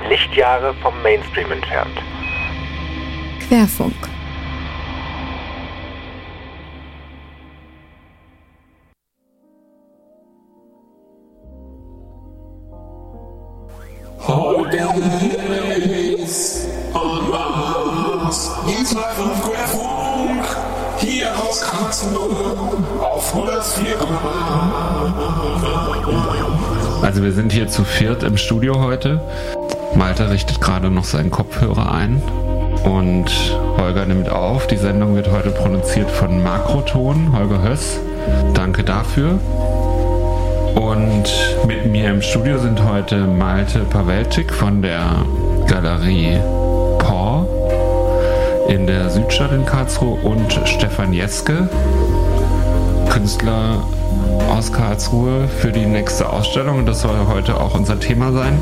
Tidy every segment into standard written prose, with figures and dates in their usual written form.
Lichtjahre vom Mainstream entfernt. Querfunk. Holidays on Mars, diesmal von Querfunk, hier aus Karlsruhe auf 104. Also wir sind hier zu viert im Studio heute. Malte richtet gerade noch seinen Kopfhörer ein und Holger nimmt auf. Die Sendung wird heute produziert von Makroton, Holger Höss. Danke dafür. Und mit mir im Studio sind heute Malte Pawelczyk von der Galerie Paw in der Südstadt in Karlsruhe und Stefan Jeske, Künstler aus Karlsruhe, für die nächste Ausstellung. Und das soll heute auch unser Thema sein.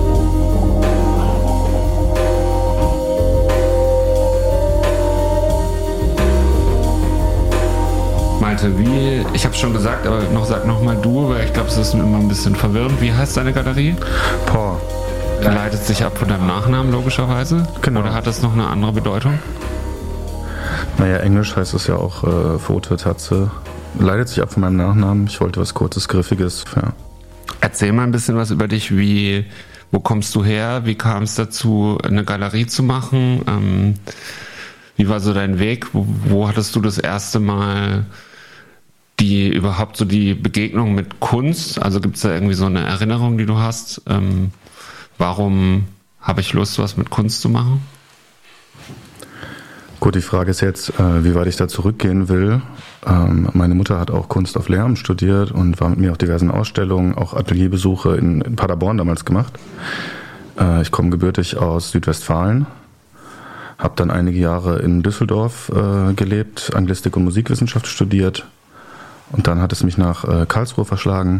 Malte, ich habe es schon gesagt, aber sag noch mal du, weil ich glaube, es ist immer ein bisschen verwirrend. Wie heißt deine Galerie? Paw. Leitet sich ab von deinem Nachnamen logischerweise? Genau. Oder hat das noch eine andere Bedeutung? Naja, Englisch heißt es ja auch Pfote, Tatze. Leitet sich ab von meinem Nachnamen. Ich wollte was Kurzes, Griffiges. Ja. Erzähl mal ein bisschen was über dich. Wo kommst du her? Wie kam es dazu, eine Galerie zu machen? Wie war so dein Weg? Wo hattest du das erste Mal überhaupt so die Begegnung mit Kunst? Also gibt es da irgendwie so eine Erinnerung, die du hast? Warum habe ich Lust, was mit Kunst zu machen? Gut, die Frage ist jetzt, wie weit ich da zurückgehen will. Meine Mutter hat auch Kunst auf Lehramt studiert und war mit mir auf diversen Ausstellungen, auch Atelierbesuche in Paderborn damals gemacht. Ich komme gebürtig aus Südwestfalen, habe dann einige Jahre in Düsseldorf gelebt, Anglistik und Musikwissenschaft studiert. Und dann hat es mich nach Karlsruhe verschlagen,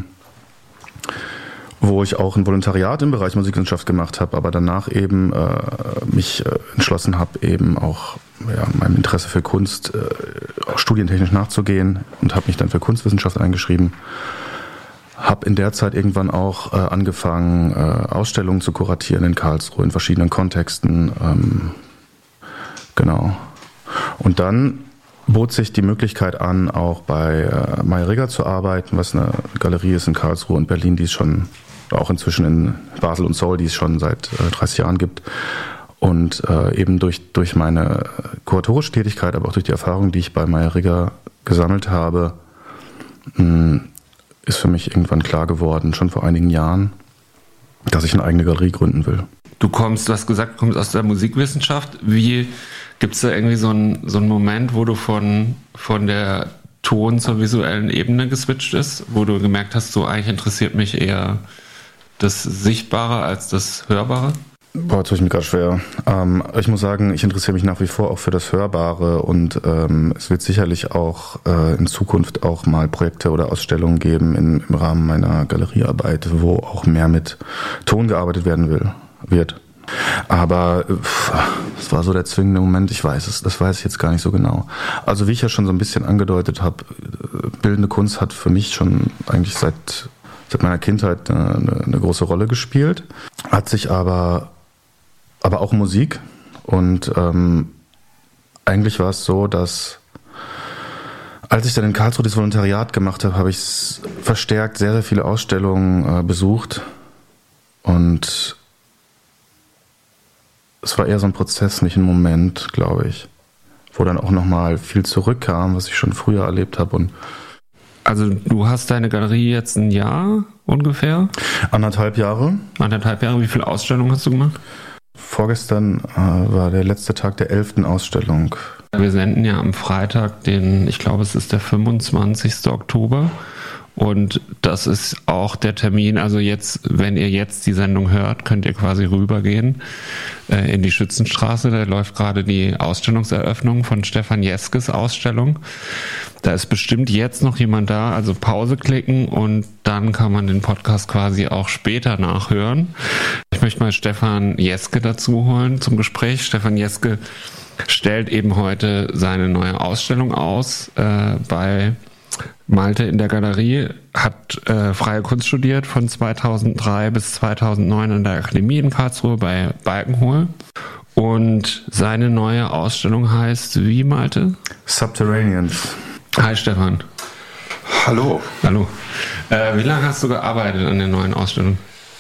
wo ich auch ein Volontariat im Bereich Musikwissenschaft gemacht habe, aber danach eben mich entschlossen habe, eben auch meinem Interesse für Kunst auch studientechnisch nachzugehen und habe mich dann für Kunstwissenschaft eingeschrieben. Habe in der Zeit irgendwann auch angefangen, Ausstellungen zu kuratieren in Karlsruhe in verschiedenen Kontexten. Genau. Und dann bot sich die Möglichkeit an, auch bei Mayer-Rigger zu arbeiten, was eine Galerie ist in Karlsruhe und Berlin, die es schon auch inzwischen in Basel und Seoul, die es schon seit 30 Jahren gibt. Und eben durch meine kuratorische Tätigkeit, aber auch durch die Erfahrung, die ich bei Mayer-Rigger gesammelt habe, ist für mich irgendwann klar geworden, schon vor einigen Jahren, dass ich eine eigene Galerie gründen will. Du hast gesagt, kommst aus der Musikwissenschaft. Gibt es da irgendwie so einen Moment, wo du von der Ton- zur visuellen Ebene geswitcht ist, wo du gemerkt hast, so eigentlich interessiert mich eher das Sichtbare als das Hörbare? Boah, tue ich mir gerade schwer. Ich muss sagen, ich interessiere mich nach wie vor auch für das Hörbare und es wird sicherlich auch in Zukunft auch mal Projekte oder Ausstellungen geben im Rahmen meiner Galeriearbeit, wo auch mehr mit Ton gearbeitet wird. Aber es war so der zwingende Moment, das weiß ich jetzt gar nicht so genau. Also wie ich ja schon so ein bisschen angedeutet habe, bildende Kunst hat für mich schon eigentlich seit meiner Kindheit eine große Rolle gespielt, hat sich aber auch Musik und eigentlich war es so, dass als ich dann in Karlsruhe das Volontariat gemacht habe, habe ich verstärkt sehr, sehr viele Ausstellungen besucht und es war eher so ein Prozess, nicht ein Moment, glaube ich, wo dann auch nochmal viel zurückkam, was ich schon früher erlebt habe. Also du hast deine Galerie jetzt ein Jahr ungefähr? 1,5 Jahre. 1,5 Jahre. Wie viele Ausstellungen hast du gemacht? Vorgestern war der letzte Tag der 11. Ausstellung. Wir senden ja am Freitag ich glaube es ist der 25. Oktober. Und das ist auch der Termin, also jetzt, wenn ihr jetzt die Sendung hört, könnt ihr quasi rübergehen in die Schützenstraße. Da läuft gerade die Ausstellungseröffnung von Stefan Jeskes Ausstellung. Da ist bestimmt jetzt noch jemand da, also Pause klicken und dann kann man den Podcast quasi auch später nachhören. Ich möchte mal Stefan Jeske dazu holen zum Gespräch. Stefan Jeske stellt eben heute seine neue Ausstellung aus bei Malte in der Galerie, hat freie Kunst studiert von 2003 bis 2009 an der Akademie in Karlsruhe bei Balkenhol. Und seine neue Ausstellung heißt, wie, Malte? Subterraneans. Hi Stefan. Hallo. Hallo. Wie lange hast du gearbeitet an der neuen Ausstellung?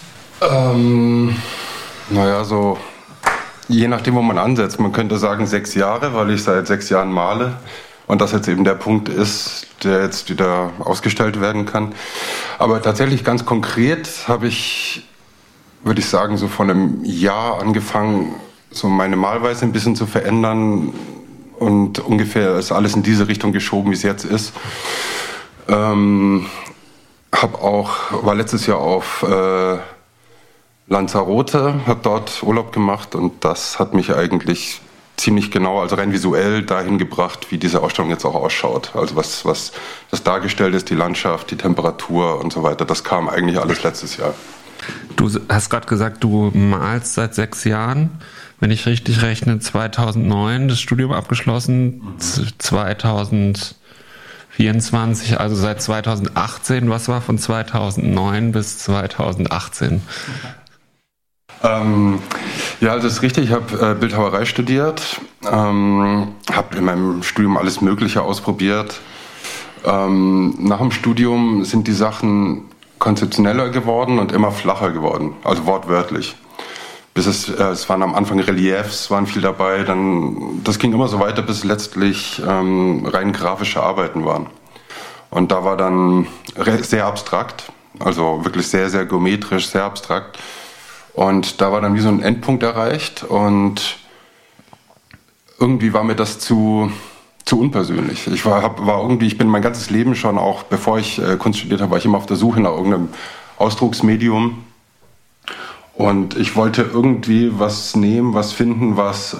Naja, so je nachdem, wo man ansetzt. Man könnte sagen 6 Jahre, weil ich seit 6 Jahren male. Und das jetzt eben der Punkt ist, der jetzt wieder ausgestellt werden kann. Aber tatsächlich ganz konkret habe ich, würde ich sagen, so vor einem Jahr angefangen, so meine Malweise ein bisschen zu verändern. Und ungefähr ist alles in diese Richtung geschoben, wie es jetzt ist. War letztes Jahr auf Lanzarote, habe dort Urlaub gemacht und das hat mich eigentlich ziemlich genau, also rein visuell dahin gebracht, wie diese Ausstellung jetzt auch ausschaut. Also was das dargestellt ist, die Landschaft, die Temperatur und so weiter, das kam eigentlich alles letztes Jahr. Du hast gerade gesagt, du malst seit 6 Jahren. Wenn ich richtig rechne, 2009 das Studium abgeschlossen, 2024, also seit 2018. Was war von 2009 bis 2018? Ja, das ist richtig. Ich habe Bildhauerei studiert, habe in meinem Studium alles Mögliche ausprobiert. Nach dem Studium sind die Sachen konzeptioneller geworden und immer flacher geworden, also wortwörtlich. Es waren am Anfang Reliefs, waren viel dabei, das ging immer so weiter, bis letztlich rein grafische Arbeiten waren. Und da war dann sehr abstrakt, also wirklich sehr, sehr geometrisch, sehr abstrakt. Und da war dann wie so ein Endpunkt erreicht und irgendwie war mir das zu unpersönlich. Ich bin mein ganzes Leben schon, auch bevor ich Kunst studiert habe, war ich immer auf der Suche nach irgendeinem Ausdrucksmedium. Und ich wollte irgendwie was finden,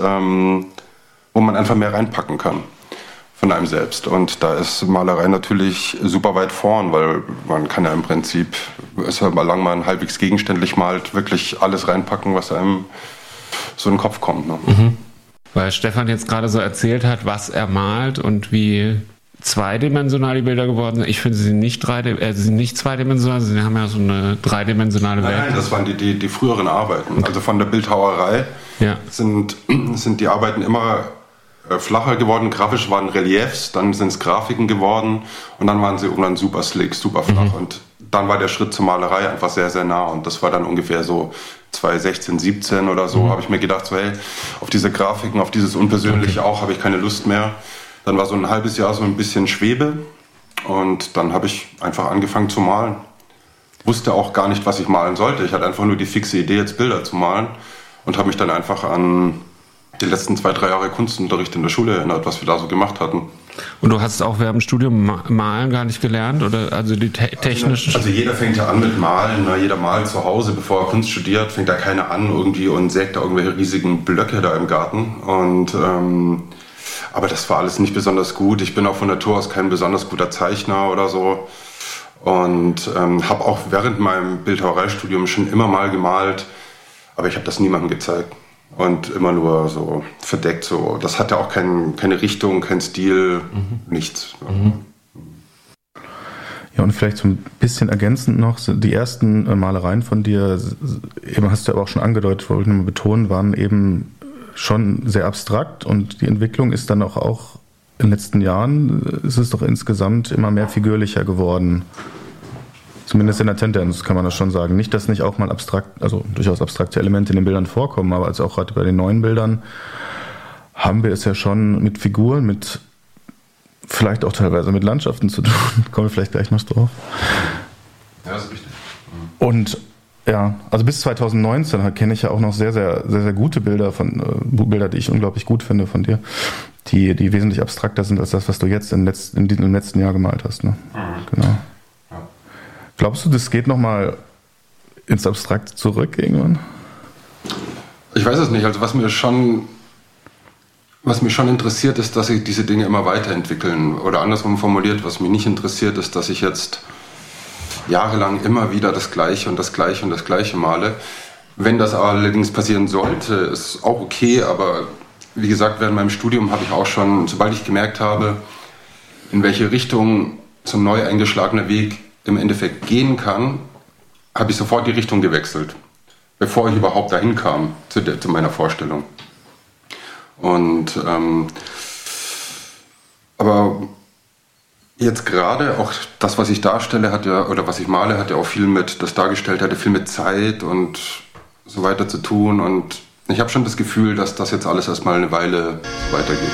wo man einfach mehr reinpacken kann von einem selbst. Und da ist Malerei natürlich super weit vorn, weil man kann ja im Prinzip, solange man halbwegs gegenständlich malt, wirklich alles reinpacken, was einem so in den Kopf kommt. Ne? Mhm. Weil Stefan jetzt gerade so erzählt hat, was er malt und wie zweidimensional die Bilder geworden sind. Ich finde, sie sind nicht zweidimensional, sie haben ja so eine dreidimensionale Welt. Nein, das waren die früheren Arbeiten. Also von der Bildhauerei sind die Arbeiten immer flacher geworden, grafisch waren Reliefs, dann sind es Grafiken geworden und dann waren sie irgendwann super slick, super flach und dann war der Schritt zur Malerei einfach sehr, sehr nah und das war dann ungefähr so 2016, 17 oder so, habe ich mir gedacht, so hey, auf diese Grafiken, auf dieses Unpersönliche auch, habe ich keine Lust mehr. Dann war so ein halbes Jahr so ein bisschen Schwebe und dann habe ich einfach angefangen zu malen. Wusste auch gar nicht, was ich malen sollte. Ich hatte einfach nur die fixe Idee, jetzt Bilder zu malen und habe mich dann einfach an die letzten 2-3 Jahre Kunstunterricht in der Schule erinnert, was wir da so gemacht hatten. Und du hast auch während dem Studium Malen gar nicht gelernt? Oder also die technischen? Also jeder fängt ja an mit Malen. Ne? Jeder malt zu Hause, bevor er Kunst studiert, fängt da keiner an irgendwie und sägt da irgendwelche riesigen Blöcke da im Garten. Und aber das war alles nicht besonders gut. Ich bin auch von Natur aus kein besonders guter Zeichner oder so. Und habe auch während meinem Bildhauereistudium schon immer mal gemalt, aber ich habe das niemandem gezeigt. Und immer nur so verdeckt. So. Das hat ja auch keine Richtung, kein Stil, nichts. Ja, und vielleicht so ein bisschen ergänzend noch, die ersten Malereien von dir, eben hast du aber auch schon angedeutet, wollte ich nochmal betonen, waren eben schon sehr abstrakt und die Entwicklung ist dann auch in den letzten Jahren, ist es doch insgesamt immer mehr figürlicher geworden. Zumindest in der Tendenz kann man das schon sagen. Nicht, dass nicht auch mal durchaus abstrakte Elemente in den Bildern vorkommen, aber also auch gerade bei den neuen Bildern haben wir es ja schon mit Figuren, mit vielleicht auch teilweise mit Landschaften zu tun. Kommen wir vielleicht gleich noch drauf. Ja, das ist richtig. Und ja, also bis 2019 kenne ich ja auch noch sehr, sehr, sehr, sehr gute Bilder Bilder, die ich unglaublich gut finde von dir, die wesentlich abstrakter sind als das, was du jetzt im letzten Jahr gemalt hast. Ne? Genau. Glaubst du, das geht nochmal ins Abstrakte zurück irgendwann? Ich weiß es nicht. Also was mich schon interessiert, ist, dass sich diese Dinge immer weiterentwickeln. Oder andersrum formuliert, was mich nicht interessiert, ist, dass ich jetzt jahrelang immer wieder das Gleiche und das Gleiche und das Gleiche male. Wenn das allerdings passieren sollte, ist auch okay. Aber wie gesagt, während meinem Studium habe ich auch schon, sobald ich gemerkt habe, in welche Richtung so ein neu eingeschlagener Weg im Endeffekt gehen kann, habe ich sofort die Richtung gewechselt, bevor ich überhaupt dahin kam zu meiner Vorstellung. Und aber jetzt gerade auch das, was ich darstelle, oder was ich male, hat ja auch viel mit, das Dargestellte hatte viel mit Zeit und so weiter zu tun. Und ich habe schon das Gefühl, dass das jetzt alles erstmal eine Weile so weitergeht.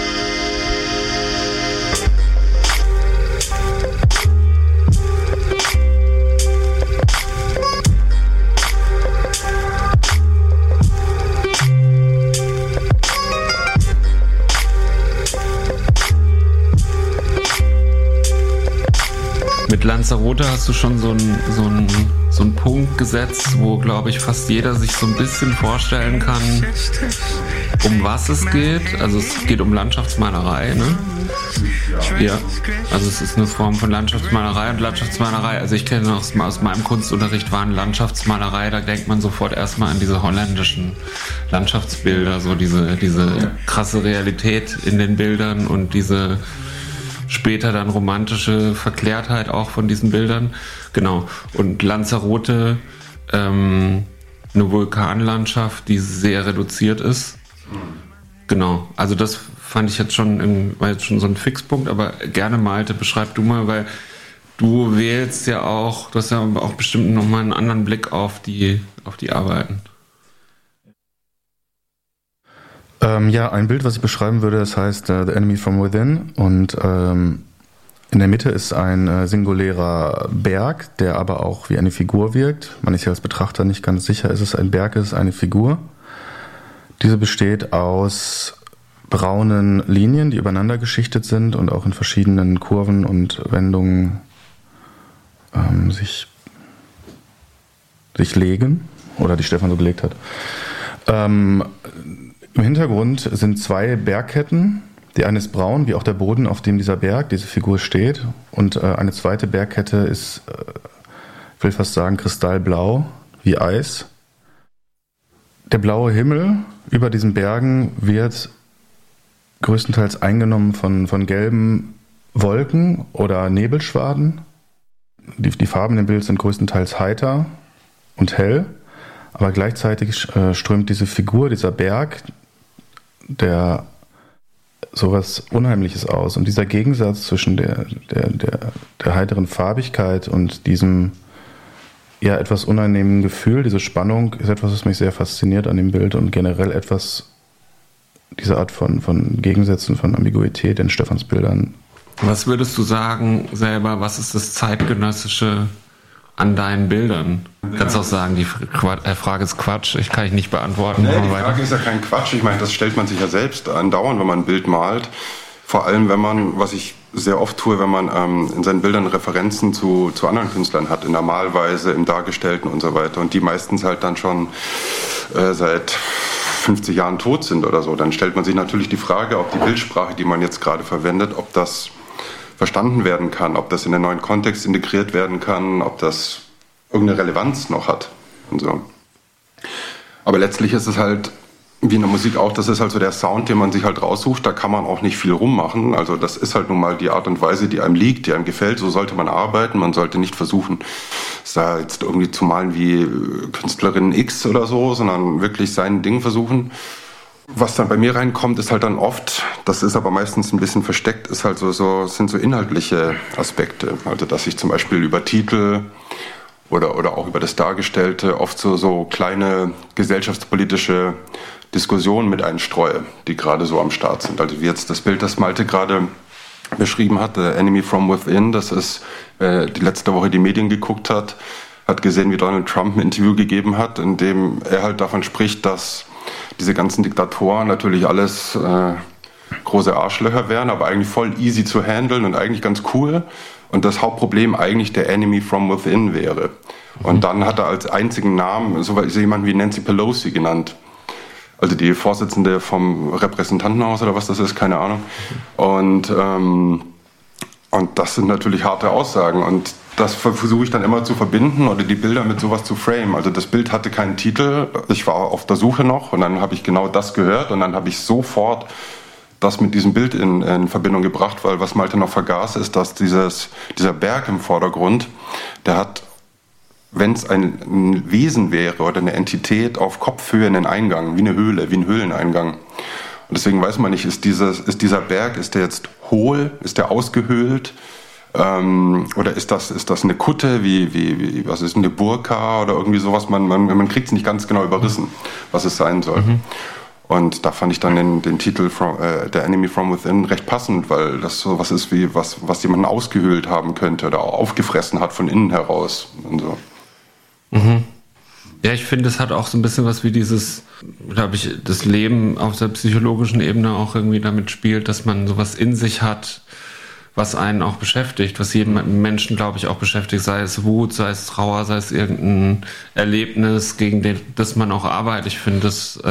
Mit Lanzarote hast du schon so einen Punkt gesetzt, wo, glaube ich, fast jeder sich so ein bisschen vorstellen kann, um was es geht. Also es geht um Landschaftsmalerei, ne? Ja, also es ist eine Form von Landschaftsmalerei und Landschaftsmalerei, also ich kenne aus meinem Kunstunterricht waren Landschaftsmalerei, da denkt man sofort erstmal an diese holländischen Landschaftsbilder, so diese krasse Realität in den Bildern und diese später dann romantische Verklärtheit auch von diesen Bildern. Genau. Und Lanzarote, eine Vulkanlandschaft, die sehr reduziert ist. Genau. Also das fand ich jetzt war jetzt schon so ein Fixpunkt, aber gerne Malte, beschreib du mal, weil du wählst ja auch, du hast ja auch bestimmt nochmal einen anderen Blick auf die Arbeiten. Ja, ein Bild, was ich beschreiben würde, das heißt The Enemy from Within, und in der Mitte ist ein singulärer Berg, der aber auch wie eine Figur wirkt. Man ist ja als Betrachter nicht ganz sicher, ist es ein Berg, ist es eine Figur. Diese besteht aus braunen Linien, die übereinander geschichtet sind und auch in verschiedenen Kurven und Wendungen sich legen, oder die Stefan so gelegt hat. Im Hintergrund sind zwei Bergketten. Die eine ist braun, wie auch der Boden, auf dem diese Figur steht. Und eine zweite Bergkette ist, ich will fast sagen, kristallblau, wie Eis. Der blaue Himmel über diesen Bergen wird größtenteils eingenommen von gelben Wolken oder Nebelschwaden. Die Farben im Bild sind größtenteils heiter und hell. Aber gleichzeitig strömt diese Figur, dieser Berg, der sowas Unheimliches aus. Und dieser Gegensatz zwischen der heiteren Farbigkeit und diesem ja etwas unangenehmen Gefühl, diese Spannung, ist etwas, was mich sehr fasziniert an dem Bild und generell diese Art von Gegensätzen, von Ambiguität in Stefans Bildern. Was würdest du sagen selber, was ist das Zeitgenössische an deinen Bildern? Du kannst auch sagen, die Frage ist Quatsch, ich kann ich nicht beantworten. Nee, die Frage ist ja kein Quatsch. Ich meine, das stellt man sich ja selbst andauernd, wenn man ein Bild malt. Vor allem, wenn man, was ich sehr oft tue, wenn man in seinen Bildern Referenzen zu anderen Künstlern hat, in der Malweise, im Dargestellten und so weiter. Und die meistens halt dann schon seit 50 Jahren tot sind oder so. Dann stellt man sich natürlich die Frage, ob die Bildsprache, die man jetzt gerade verwendet, ob das verstanden werden kann, ob das in den neuen Kontext integriert werden kann, ob das irgendeine Relevanz noch hat und so. Aber letztlich ist es halt, wie in der Musik auch, das ist halt so der Sound, den man sich halt raussucht, da kann man auch nicht viel rummachen, also das ist halt nun mal die Art und Weise, die einem liegt, die einem gefällt, so sollte man arbeiten, man sollte nicht versuchen, da jetzt irgendwie zu malen wie Künstlerin X oder so, sondern wirklich sein Ding versuchen. Was dann bei mir reinkommt, ist halt dann oft, das ist aber meistens ein bisschen versteckt, ist halt sind so inhaltliche Aspekte. Also dass ich zum Beispiel über Titel oder auch über das Dargestellte oft so kleine gesellschaftspolitische Diskussionen mit einstreue, die gerade so am Start sind. Also wie jetzt das Bild, das Malte gerade beschrieben hat, The Enemy from Within, das ist, die letzte Woche die Medien geguckt hat gesehen, wie Donald Trump ein Interview gegeben hat, in dem er halt davon spricht, dass diese ganzen Diktatoren natürlich alles große Arschlöcher wären, aber eigentlich voll easy zu handeln und eigentlich ganz cool. Und das Hauptproblem eigentlich der Enemy from Within wäre. Und dann hat er als einzigen Namen so jemanden wie Nancy Pelosi genannt. Also die Vorsitzende vom Repräsentantenhaus oder was das ist, keine Ahnung. Und das sind natürlich harte Aussagen. Und das versuche ich dann immer zu verbinden oder die Bilder mit sowas zu framen. Also das Bild hatte keinen Titel. Ich war auf der Suche noch und dann habe ich genau das gehört und dann habe ich sofort das mit diesem Bild in Verbindung gebracht, weil was Malte noch vergaß, ist, dass dieser Berg im Vordergrund, der hat, wenn es ein Wesen wäre oder eine Entität, auf Kopfhöhe einen Eingang, wie eine Höhle, wie ein Höhleneingang. Und deswegen weiß man nicht, ist dieser Berg, ist der jetzt hohl, ist der ausgehöhlt, oder ist das eine Kutte, wie was ist eine Burka oder irgendwie sowas? Man kriegt es nicht ganz genau überrissen, was es sein soll. Und da fand ich dann den Titel The Enemy from Within recht passend, weil das so was ist, wie was jemanden ausgehöhlt haben könnte oder aufgefressen hat von innen heraus und so. Ja, ich finde, es hat auch so ein bisschen was wie dieses, glaube ich, das Leben auf der psychologischen Ebene auch irgendwie damit spielt, dass man sowas in sich hat, was einen auch beschäftigt, was jeden Menschen, glaube ich, auch beschäftigt, sei es Wut, sei es Trauer, sei es irgendein Erlebnis, gegen das man auch arbeitet. Ich finde das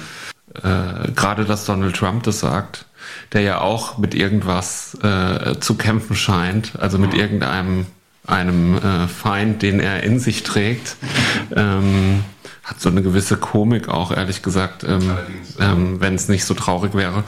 gerade, dass Donald Trump das sagt, der ja auch mit irgendwas zu kämpfen scheint, also mit irgendeinem Feind, den er in sich trägt, hat so eine gewisse Komik auch, ehrlich gesagt, wenn es nicht so traurig wäre.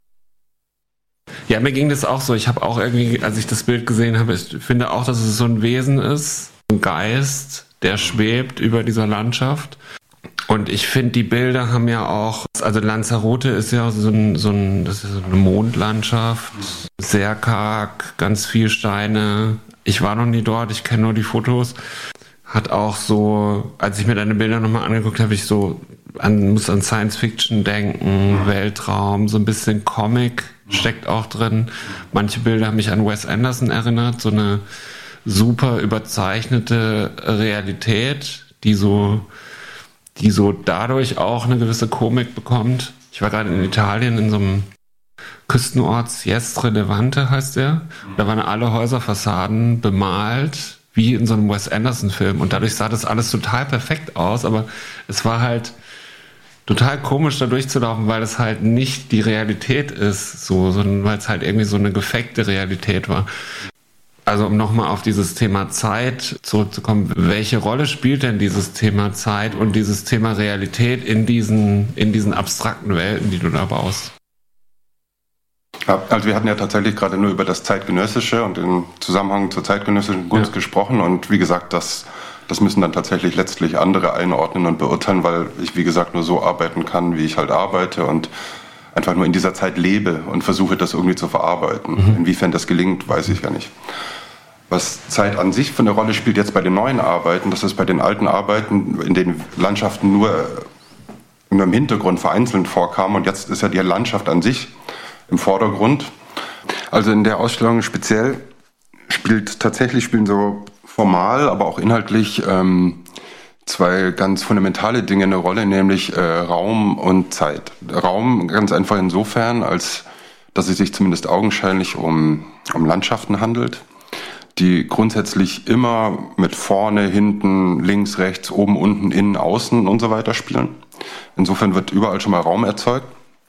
Ja, mir ging das auch so. Ich habe auch irgendwie, als ich das Bild gesehen habe, ich finde auch, dass es so ein Wesen ist, ein Geist, der schwebt über dieser Landschaft. Und ich finde, die Bilder haben ja auch, also Lanzarote ist ja das ist so eine Mondlandschaft, sehr karg, ganz viel Steine. Ich war noch nie dort, ich kenne nur die Fotos. Hat auch so, als ich mir deine Bilder nochmal angeguckt habe, ich so muss an Science Fiction denken, Weltraum, so ein bisschen Comic steckt auch drin. Manche Bilder haben mich an Wes Anderson erinnert, so eine super überzeichnete Realität, die so dadurch auch eine gewisse Komik bekommt. Ich war gerade in Italien in so einem Küstenort, Siestre Levante heißt der. Da waren alle Häuserfassaden bemalt, wie in so einem Wes Anderson-Film. Und dadurch sah das alles total perfekt aus, aber es war halt total komisch, da durchzulaufen, weil es halt nicht die Realität ist, sondern weil es halt irgendwie so eine gefakte Realität war. Also um nochmal auf dieses Thema Zeit zurückzukommen, welche Rolle spielt denn dieses Thema Zeit und dieses Thema Realität in diesen abstrakten Welten, die du da baust? Ja, also wir hatten ja tatsächlich gerade nur über das Zeitgenössische und den Zusammenhang zur zeitgenössischen Kunst gesprochen und wie gesagt, das müssen dann tatsächlich letztlich andere einordnen und beurteilen, weil ich, wie gesagt, nur so arbeiten kann, wie ich halt arbeite und einfach nur in dieser Zeit lebe und versuche, das irgendwie zu verarbeiten. Inwiefern das gelingt, weiß ich ja nicht. Was Zeit an sich für eine Rolle spielt jetzt bei den neuen Arbeiten, das ist bei den alten Arbeiten, in denen Landschaften nur im Hintergrund vereinzelt vorkamen und jetzt ist ja die Landschaft an sich im Vordergrund. Also in der Ausstellung speziell spielen so formal, aber auch inhaltlich zwei ganz fundamentale Dinge eine Rolle, nämlich Raum und Zeit. Raum ganz einfach insofern, als dass es sich zumindest augenscheinlich um Landschaften handelt, die grundsätzlich immer mit vorne, hinten, links, rechts, oben, unten, innen, außen und so weiter spielen. Insofern wird überall schon mal Raum erzeugt.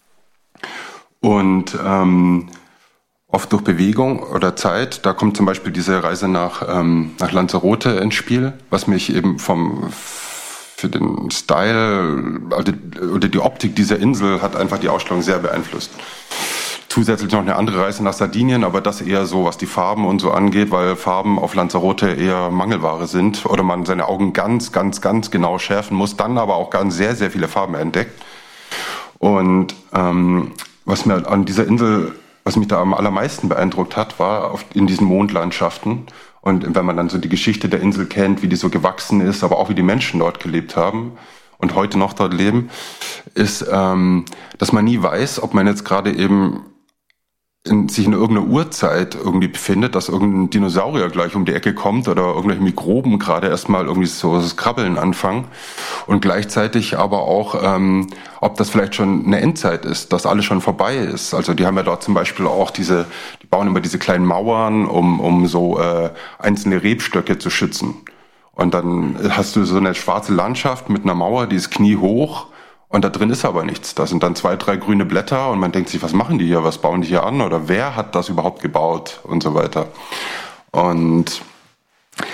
Und oft durch Bewegung oder Zeit, da kommt zum Beispiel diese Reise nach Lanzarote ins Spiel, was mich eben für den Style oder die Optik dieser Insel hat einfach die Ausstellung sehr beeinflusst. Zusätzlich noch eine andere Reise nach Sardinien, aber das eher so, was die Farben und so angeht, weil Farben auf Lanzarote eher Mangelware sind oder man seine Augen ganz, ganz, ganz genau schärfen muss, dann aber auch ganz sehr, sehr viele Farben entdeckt. Und was mir an dieser Insel, was mich da am allermeisten beeindruckt hat, war in diesen Mondlandschaften. Und wenn man dann so die Geschichte der Insel kennt, wie die so gewachsen ist, aber auch wie die Menschen dort gelebt haben und heute noch dort leben, ist, dass man nie weiß, ob man jetzt gerade eben sich in irgendeiner Urzeit irgendwie befindet, dass irgendein Dinosaurier gleich um die Ecke kommt oder irgendwelche Mikroben gerade erstmal irgendwie so das Krabbeln anfangen und gleichzeitig aber auch, ob das vielleicht schon eine Endzeit ist, dass alles schon vorbei ist. Also die haben ja dort zum Beispiel auch die bauen immer diese kleinen Mauern, um so einzelne Rebstöcke zu schützen. Und dann hast du so eine schwarze Landschaft mit einer Mauer, die ist kniehoch. Und da drin ist aber nichts. Da sind dann 2, 3 grüne Blätter und man denkt sich, was machen die hier, was bauen die hier an oder wer hat das überhaupt gebaut und so weiter. Und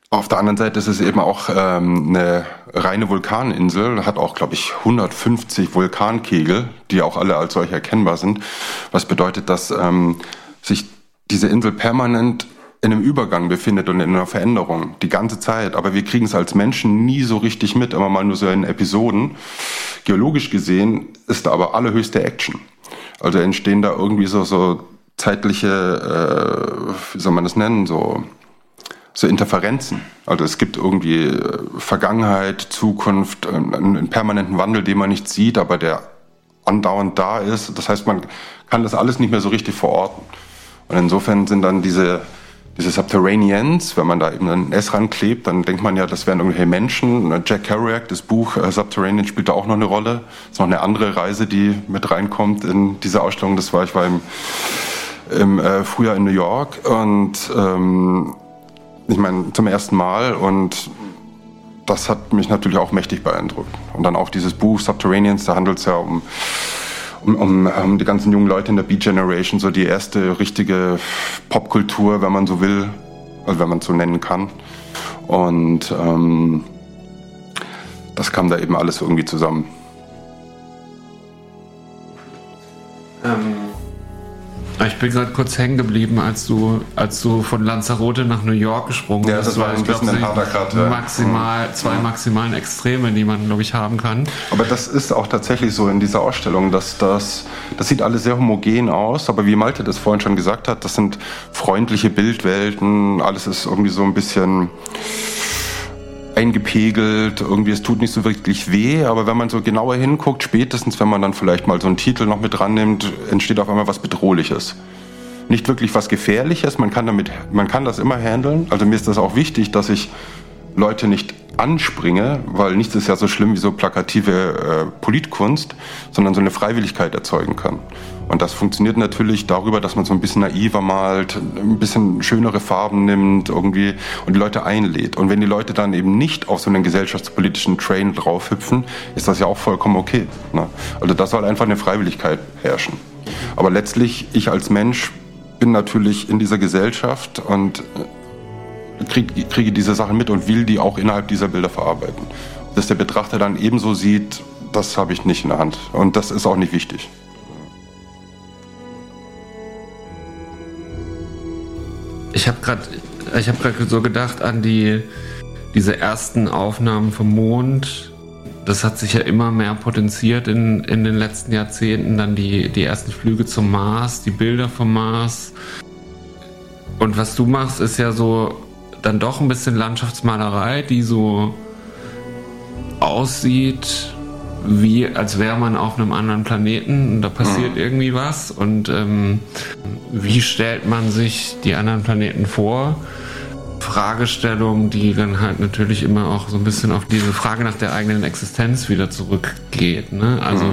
Auf der anderen Seite ist es eben auch eine reine Vulkaninsel, hat auch, glaube ich, 150 Vulkankegel, die auch alle als solche erkennbar sind. Was bedeutet, dass sich diese Insel permanent in einem Übergang befindet und in einer Veränderung, die ganze Zeit. Aber wir kriegen es als Menschen nie so richtig mit, immer mal nur so in Episoden. Geologisch gesehen ist da aber allerhöchste Action. Also entstehen da irgendwie so zeitliche, wie soll man das nennen, so Interferenzen. Also es gibt irgendwie Vergangenheit, Zukunft, einen permanenten Wandel, den man nicht sieht, aber der andauernd da ist. Das heißt, man kann das alles nicht mehr so richtig verorten. Und insofern sind dann diese Subterraneans, wenn man da eben ein S ranklebt, dann denkt man ja, das wären irgendwelche Menschen. Jack Kerouac, das Buch Subterranean spielt da auch noch eine Rolle. Das ist noch eine andere Reise, die mit reinkommt in diese Ausstellung. Ich war im Frühjahr in New York und ich meine, zum ersten Mal, und das hat mich natürlich auch mächtig beeindruckt. Und dann auch dieses Buch Subterraneans, da handelt es ja um die ganzen jungen Leute in der Beat Generation, so die erste richtige Popkultur, wenn man so will, also wenn man es so nennen kann. Und das kam da eben alles irgendwie zusammen. Ich bin gerade kurz hängen geblieben, als du von Lanzarote nach New York gesprungen bist. Ja, das war ein bisschen ein harter Cut. Zwei maximalen Extreme, die man, glaube ich, haben kann. Aber das ist auch tatsächlich so in dieser Ausstellung, dass das sieht alles sehr homogen aus, aber wie Malte das vorhin schon gesagt hat, das sind freundliche Bildwelten, alles ist irgendwie so ein bisschen eingepegelt, irgendwie es tut nicht so wirklich weh, aber wenn man so genauer hinguckt, spätestens wenn man dann vielleicht mal so einen Titel noch mit dran nimmt, entsteht auf einmal was Bedrohliches. Nicht wirklich was Gefährliches, man kann das immer handeln, also mir ist das auch wichtig, dass ich Leute nicht anspringe, weil nichts ist ja so schlimm wie so plakative Politkunst, sondern so eine Freiwilligkeit erzeugen kann. Und das funktioniert natürlich darüber, dass man so ein bisschen naiver malt, ein bisschen schönere Farben nimmt irgendwie und die Leute einlädt. Und wenn die Leute dann eben nicht auf so einen gesellschaftspolitischen Train draufhüpfen, ist das ja auch vollkommen okay. Ne? Also da soll einfach eine Freiwilligkeit herrschen. Aber letztlich, ich als Mensch bin natürlich in dieser Gesellschaft und kriege diese Sachen mit und will die auch innerhalb dieser Bilder verarbeiten. Dass der Betrachter dann ebenso sieht, das habe ich nicht in der Hand. Und das ist auch nicht wichtig. Ich habe gerade so gedacht an diese ersten Aufnahmen vom Mond. Das hat sich ja immer mehr potenziert in den letzten Jahrzehnten. Dann die ersten Flüge zum Mars, die Bilder vom Mars. Und was du machst, ist ja so dann doch ein bisschen Landschaftsmalerei, die so aussieht, wie als wäre man auf einem anderen Planeten und da passiert irgendwie was. Und wie stellt man sich die anderen Planeten vor? Fragestellung, die dann halt natürlich immer auch so ein bisschen auf diese Frage nach der eigenen Existenz wieder zurückgeht. Ne? Also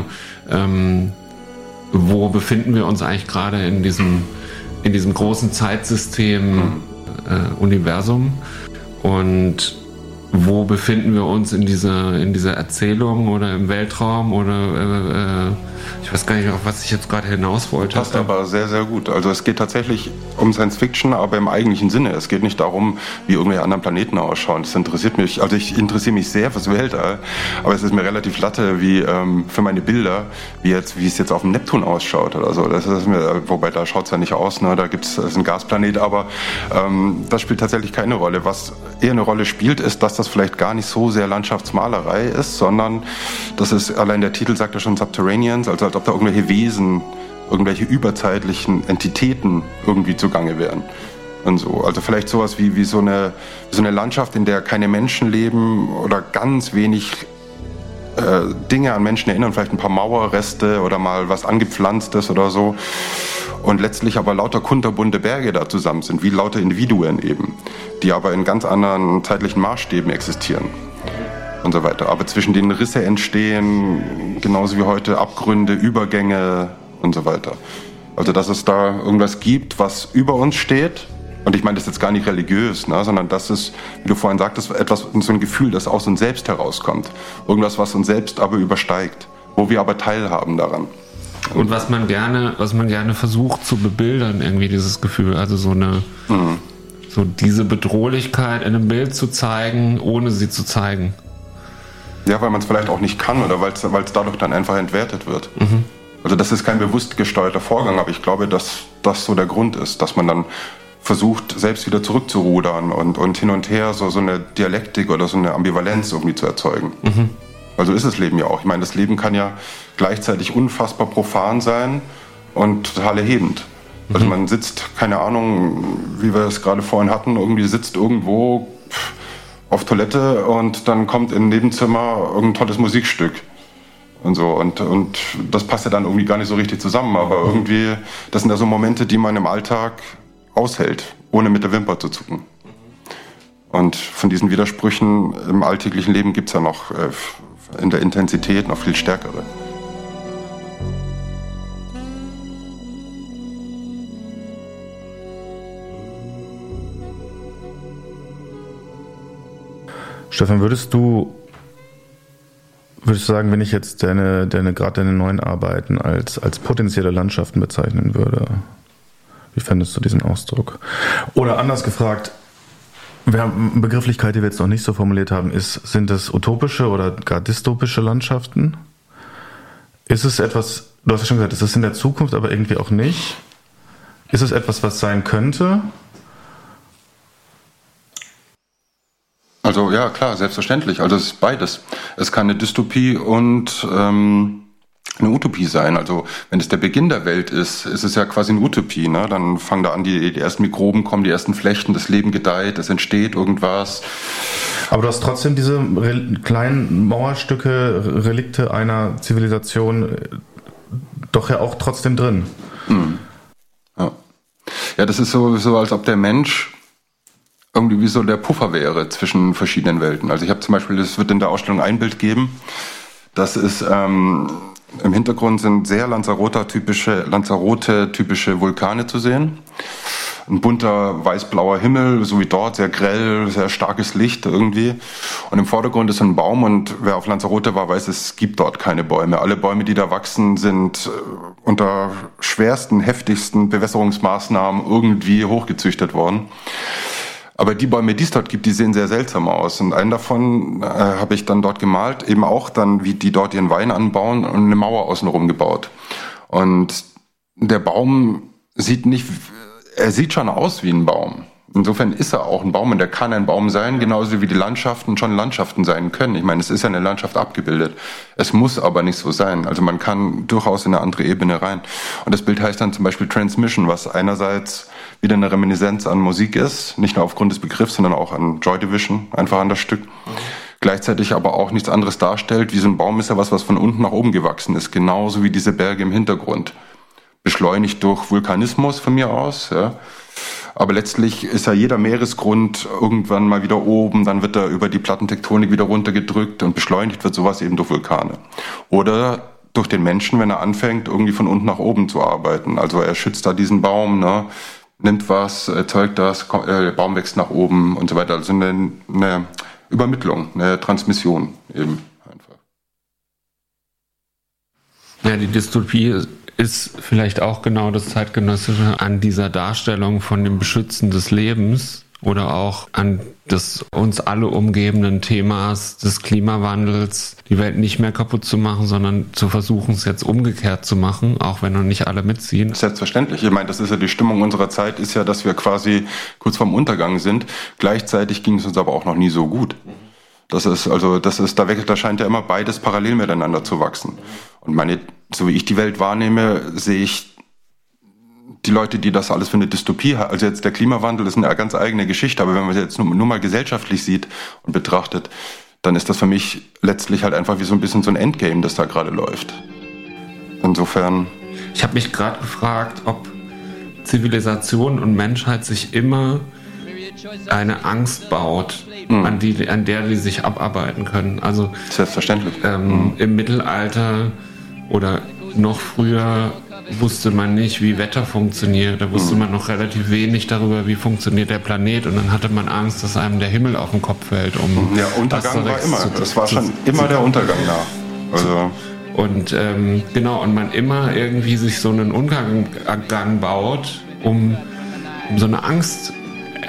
wo befinden wir uns eigentlich gerade in diesem großen Zeitsystem Universum und wo befinden wir uns in dieser Erzählung oder im Weltraum oder ich weiß gar nicht, auf was ich jetzt gerade hinaus wollte. Passt aber sehr, sehr gut. Also es geht tatsächlich um Science Fiction, aber im eigentlichen Sinne. Es geht nicht darum, wie irgendwelche anderen Planeten ausschauen. Das interessiert mich, also ich interessiere mich sehr fürs Weltall, aber es ist mir relativ Latte, wie für meine Bilder, wie es jetzt auf dem Neptun ausschaut oder so. Das ist mir, wobei da schaut es ja nicht aus, ne? Das ist ein Gasplanet, aber das spielt tatsächlich keine Rolle. Was eher eine Rolle spielt, ist, dass das vielleicht gar nicht so sehr Landschaftsmalerei ist, sondern das ist, allein der Titel sagt ja schon Subterraneans, also als ob da irgendwelche Wesen, irgendwelche überzeitlichen Entitäten irgendwie zugange wären. Und so. Also vielleicht sowas wie so eine Landschaft, in der keine Menschen leben oder ganz wenig Dinge an Menschen erinnern, vielleicht ein paar Mauerreste oder mal was Angepflanztes oder so. Und letztlich aber lauter kunterbunte Berge da zusammen sind, wie lauter Individuen eben, die aber in ganz anderen zeitlichen Maßstäben existieren und so weiter. Aber zwischen denen Risse entstehen, genauso wie heute Abgründe, Übergänge und so weiter. Also dass es da irgendwas gibt, was über uns steht. Und ich meine das ist jetzt gar nicht religiös, ne, sondern das ist, wie du vorhin sagtest, etwas, so ein Gefühl, das aus uns selbst herauskommt. Irgendwas, was uns selbst aber übersteigt, wo wir aber teilhaben daran. Und was man gerne versucht zu bebildern, irgendwie dieses Gefühl, also so So diese Bedrohlichkeit in einem Bild zu zeigen, ohne sie zu zeigen. Ja, weil man es vielleicht auch nicht kann oder weil es dadurch dann einfach entwertet wird. Also das ist kein bewusst gesteuerter Vorgang, aber ich glaube, dass das so der Grund ist, dass man dann versucht, selbst wieder zurückzurudern und hin und her so eine Dialektik oder so eine Ambivalenz irgendwie zu erzeugen. Also ist das Leben ja auch. Ich meine, das Leben kann ja gleichzeitig unfassbar profan sein und total erhebend. Also man sitzt, keine Ahnung, wie wir es gerade vorhin hatten, irgendwie sitzt irgendwo auf Toilette und dann kommt im Nebenzimmer irgendein tolles Musikstück und so. Und das passt ja dann irgendwie gar nicht so richtig zusammen, aber irgendwie, das sind ja so Momente, die man im Alltag aushält, ohne mit der Wimper zu zucken. Und von diesen Widersprüchen im alltäglichen Leben gibt es ja noch in der Intensität noch viel stärkere. Stefan, würdest du sagen, wenn ich jetzt gerade deine neuen Arbeiten als potenzielle Landschaften bezeichnen würde, wie fändest du diesen Ausdruck? Oder anders gefragt, wir haben eine Begrifflichkeit, die wir jetzt noch nicht so formuliert haben, sind es utopische oder gar dystopische Landschaften? Ist es etwas, du hast ja schon gesagt, ist es in der Zukunft, aber irgendwie auch nicht? Ist es etwas, was sein könnte? Also ja, klar, selbstverständlich. Also es ist beides. Es kann eine Dystopie und eine Utopie sein. Also wenn es der Beginn der Welt ist, ist es ja quasi eine Utopie. Ne? Dann fangen da an, die ersten Mikroben kommen, die ersten Flechten, das Leben gedeiht, es entsteht irgendwas. Aber du hast trotzdem diese kleinen Mauerstücke, Relikte einer Zivilisation doch ja auch trotzdem drin. Ja, das ist so, als ob der Mensch irgendwie wie so der Puffer wäre zwischen verschiedenen Welten. Also ich habe zum Beispiel, es wird in der Ausstellung ein Bild geben, das ist im Hintergrund sind sehr Lanzarote-typische Vulkane zu sehen. Ein bunter weiß-blauer Himmel, so wie dort, sehr grell, sehr starkes Licht irgendwie. Und im Vordergrund ist ein Baum und wer auf Lanzarote war, weiß, es gibt dort keine Bäume. Alle Bäume, die da wachsen, sind unter schwersten, heftigsten Bewässerungsmaßnahmen irgendwie hochgezüchtet worden. Aber die Bäume, die es dort gibt, die sehen sehr seltsam aus. Und einen davon habe ich dann dort gemalt, eben auch dann, wie die dort ihren Wein anbauen und eine Mauer außenrum gebaut. Und der Baum sieht schon aus wie ein Baum. Insofern ist er auch ein Baum und er kann ein Baum sein, genauso wie die Landschaften schon Landschaften sein können. Ich meine, es ist ja eine Landschaft abgebildet. Es muss aber nicht so sein. Also man kann durchaus in eine andere Ebene rein. Und das Bild heißt dann zum Beispiel Transmission, was einerseits wieder eine Reminiszenz an Musik ist, nicht nur aufgrund des Begriffs, sondern auch an Joy Division, einfach an das Stück. Gleichzeitig aber auch nichts anderes darstellt, wie so ein Baum ist ja was von unten nach oben gewachsen ist, genauso wie diese Berge im Hintergrund. Beschleunigt durch Vulkanismus von mir aus, ja. Aber letztlich ist ja jeder Meeresgrund irgendwann mal wieder oben, dann wird er über die Plattentektonik wieder runtergedrückt und beschleunigt wird sowas eben durch Vulkane. Oder durch den Menschen, wenn er anfängt, irgendwie von unten nach oben zu arbeiten. Also er schützt da diesen Baum, ne, nimmt was, erzeugt das, der Baum wächst nach oben und so weiter. Also eine Übermittlung, eine Transmission eben einfach. Ja, die Dystopie ist vielleicht auch genau das Zeitgenössische an dieser Darstellung von dem Beschützen des Lebens oder auch an des uns alle umgebenden Themas des Klimawandels, die Welt nicht mehr kaputt zu machen, sondern zu versuchen, es jetzt umgekehrt zu machen, auch wenn noch nicht alle mitziehen. Selbstverständlich. Ich meine, das ist ja die Stimmung unserer Zeit, ist ja, dass wir quasi kurz vorm Untergang sind. Gleichzeitig ging es uns aber auch noch nie so gut. Da scheint ja immer beides parallel miteinander zu wachsen. Und so wie ich die Welt wahrnehme, sehe ich die Leute, die das alles für eine Dystopie haben. Also jetzt der Klimawandel ist eine ganz eigene Geschichte, aber wenn man es jetzt nur mal gesellschaftlich sieht und betrachtet, dann ist das für mich letztlich halt einfach wie so ein bisschen so ein Endgame, das da gerade läuft. Insofern. Ich habe mich gerade gefragt, ob Zivilisation und Menschheit sich immer eine Angst baut, an der die sich abarbeiten können. Also selbstverständlich. Im Mittelalter oder noch früher wusste man nicht, wie Wetter funktioniert. Da wusste man noch relativ wenig darüber, wie funktioniert der Planet. Und dann hatte man Angst, dass einem der Himmel auf den Kopf fällt. Ja, Untergang war immer. Es war schon immer der Untergang da. Also. Und und man immer irgendwie sich so einen Untergang baut, um so eine Angst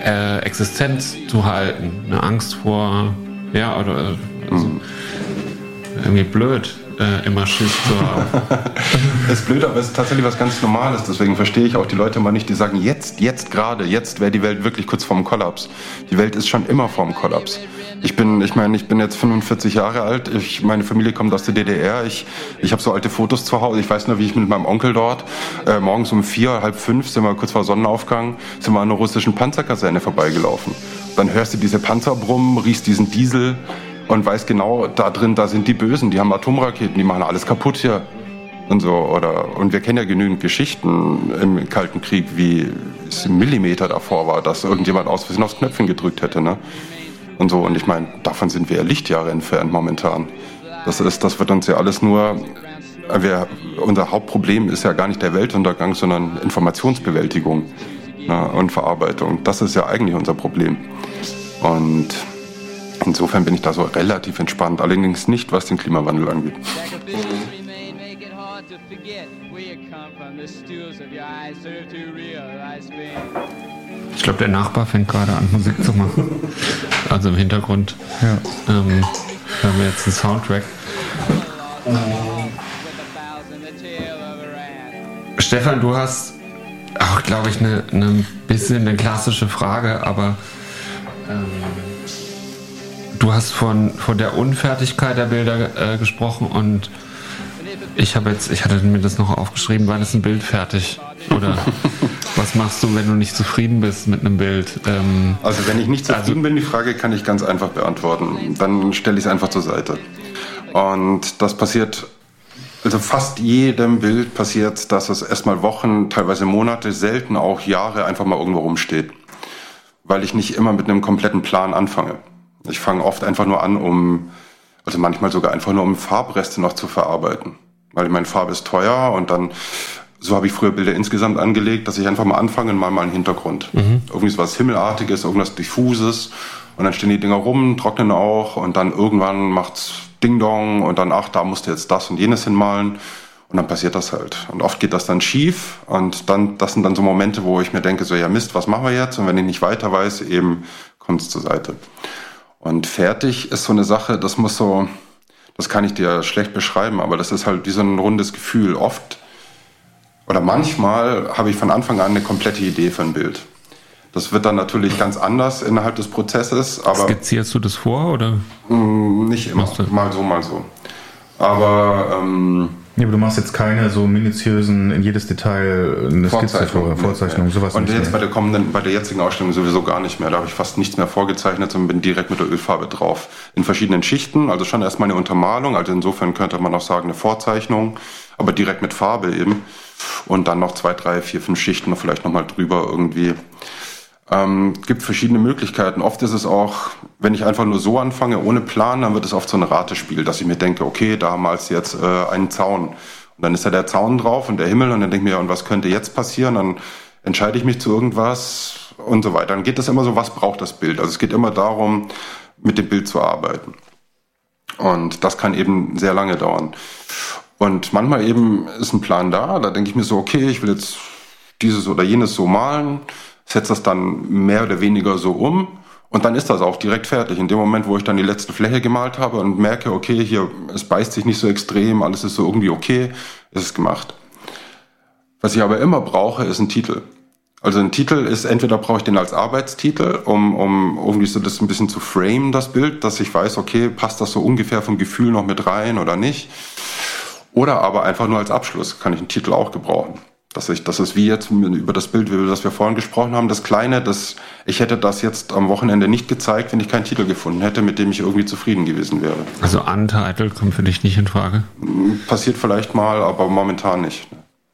Existenz zu halten, eine Angst vor, ja, oder also, irgendwie blöd, immer Schiss zu haben. Das ist blöd, aber es ist tatsächlich was ganz Normales. Deswegen verstehe ich auch die Leute mal nicht, die sagen, jetzt wäre die Welt wirklich kurz vorm Kollaps. Die Welt ist schon immer vorm Kollaps. Ich bin jetzt 45 Jahre alt, meine Familie kommt aus der DDR, ich habe so alte Fotos zu Hause, ich weiß nur, wie ich mit meinem Onkel dort, morgens um 4, halb 5, sind wir kurz vor Sonnenaufgang, sind wir an einer russischen Panzerkaserne vorbeigelaufen. Dann hörst du diese Panzer brummen, riechst diesen Diesel und weißt genau, da sind die Bösen, die haben Atomraketen, die machen alles kaputt hier. Und so, und wir kennen ja genügend Geschichten im Kalten Krieg, wie es ein Millimeter davor war, dass irgendjemand aus Versehen aufs Knöpfchen gedrückt hätte, ne? Und so, und ich meine, davon sind wir ja Lichtjahre entfernt momentan. Das wird uns ja alles nur, unser Hauptproblem ist ja gar nicht der Weltuntergang, sondern Informationsbewältigung, ne, und Verarbeitung. Das ist ja eigentlich unser Problem. Und insofern bin ich da so relativ entspannt, allerdings nicht, was den Klimawandel angeht. Ich glaube, der Nachbar fängt gerade an, Musik zu machen. Also im Hintergrund hören wir jetzt einen Soundtrack. Stefan, du hast auch, glaube ich, eine bisschen eine klassische Frage, aber du hast von der Unfertigkeit der Bilder gesprochen und ich hatte mir das noch aufgeschrieben, wann ist ein Bild fertig? Oder was machst du, wenn du nicht zufrieden bist mit einem Bild? Also wenn ich nicht zufrieden bin, die Frage kann ich ganz einfach beantworten. Dann stelle ich es einfach zur Seite. Und das passiert, also fast jedem Bild passiert, dass es erstmal Wochen, teilweise Monate, selten auch Jahre einfach mal irgendwo rumsteht. Weil ich nicht immer mit einem kompletten Plan anfange. Ich fange oft einfach nur an, also manchmal sogar einfach nur um Farbreste noch zu verarbeiten. Weil meine Farbe ist teuer und dann, so habe ich früher Bilder insgesamt angelegt, dass ich einfach mal anfange und mal einen Hintergrund. Irgendwie so was Himmelartiges, irgendwas Diffuses und dann stehen die Dinger rum, trocknen auch und dann irgendwann macht's Ding-Dong und dann, da musst du jetzt das und jenes hinmalen und dann passiert das halt. Und oft geht das dann schief und dann, das sind dann so Momente, wo ich mir denke, so ja Mist, was machen wir jetzt? Und wenn ich nicht weiter weiß, eben kommt es zur Seite. Und fertig ist so eine Sache, das kann ich dir schlecht beschreiben, aber das ist halt wie so ein rundes Gefühl. Oft oder manchmal habe ich von Anfang an eine komplette Idee für ein Bild. Das wird dann natürlich ganz anders innerhalb des Prozesses. Aber skizzierst du das vor, oder? Nicht immer, mal so. Aber ja, aber du machst jetzt keine so minutiösen, in jedes Detail eine Skizze vor, Vorzeichnung, sowas und nicht jetzt mehr. bei der jetzigen Ausstellung sowieso gar nicht mehr. Da habe ich fast nichts mehr vorgezeichnet, sondern bin direkt mit der Ölfarbe drauf. In verschiedenen Schichten, also schon erstmal eine Untermalung, also insofern könnte man auch sagen eine Vorzeichnung, aber direkt mit Farbe eben. Und dann noch 2, 3, 4, 5 Schichten vielleicht nochmal drüber irgendwie. Gibt verschiedene Möglichkeiten. Oft ist es auch, wenn ich einfach nur so anfange, ohne Plan, dann wird es oft so ein Ratespiel, dass ich mir denke, okay, da malst du jetzt einen Zaun. Und dann ist da der Zaun drauf und der Himmel und dann denke ich mir, und was könnte jetzt passieren? Dann entscheide ich mich zu irgendwas und so weiter. Dann geht es immer so, was braucht das Bild? Also es geht immer darum, mit dem Bild zu arbeiten. Und das kann eben sehr lange dauern. Und manchmal eben ist ein Plan da denke ich mir so, okay, ich will jetzt dieses oder jenes so malen, setze das dann mehr oder weniger so um und dann ist das auch direkt fertig. In dem Moment, wo ich dann die letzte Fläche gemalt habe und merke, okay, hier, es beißt sich nicht so extrem, alles ist so irgendwie okay, ist es gemacht. Was ich aber immer brauche, ist ein Titel. Also ein Titel ist, entweder brauche ich den als Arbeitstitel, um irgendwie so das ein bisschen zu framen, das Bild, dass ich weiß, okay, passt das so ungefähr vom Gefühl noch mit rein oder nicht. Oder aber einfach nur als Abschluss kann ich einen Titel auch gebrauchen. Das ist wie jetzt über das Bild, über das wir vorhin gesprochen haben, das Kleine, ich hätte das jetzt am Wochenende nicht gezeigt, wenn ich keinen Titel gefunden hätte, mit dem ich irgendwie zufrieden gewesen wäre. Also Untitled kommt für dich nicht in Frage? Passiert vielleicht mal, aber momentan nicht.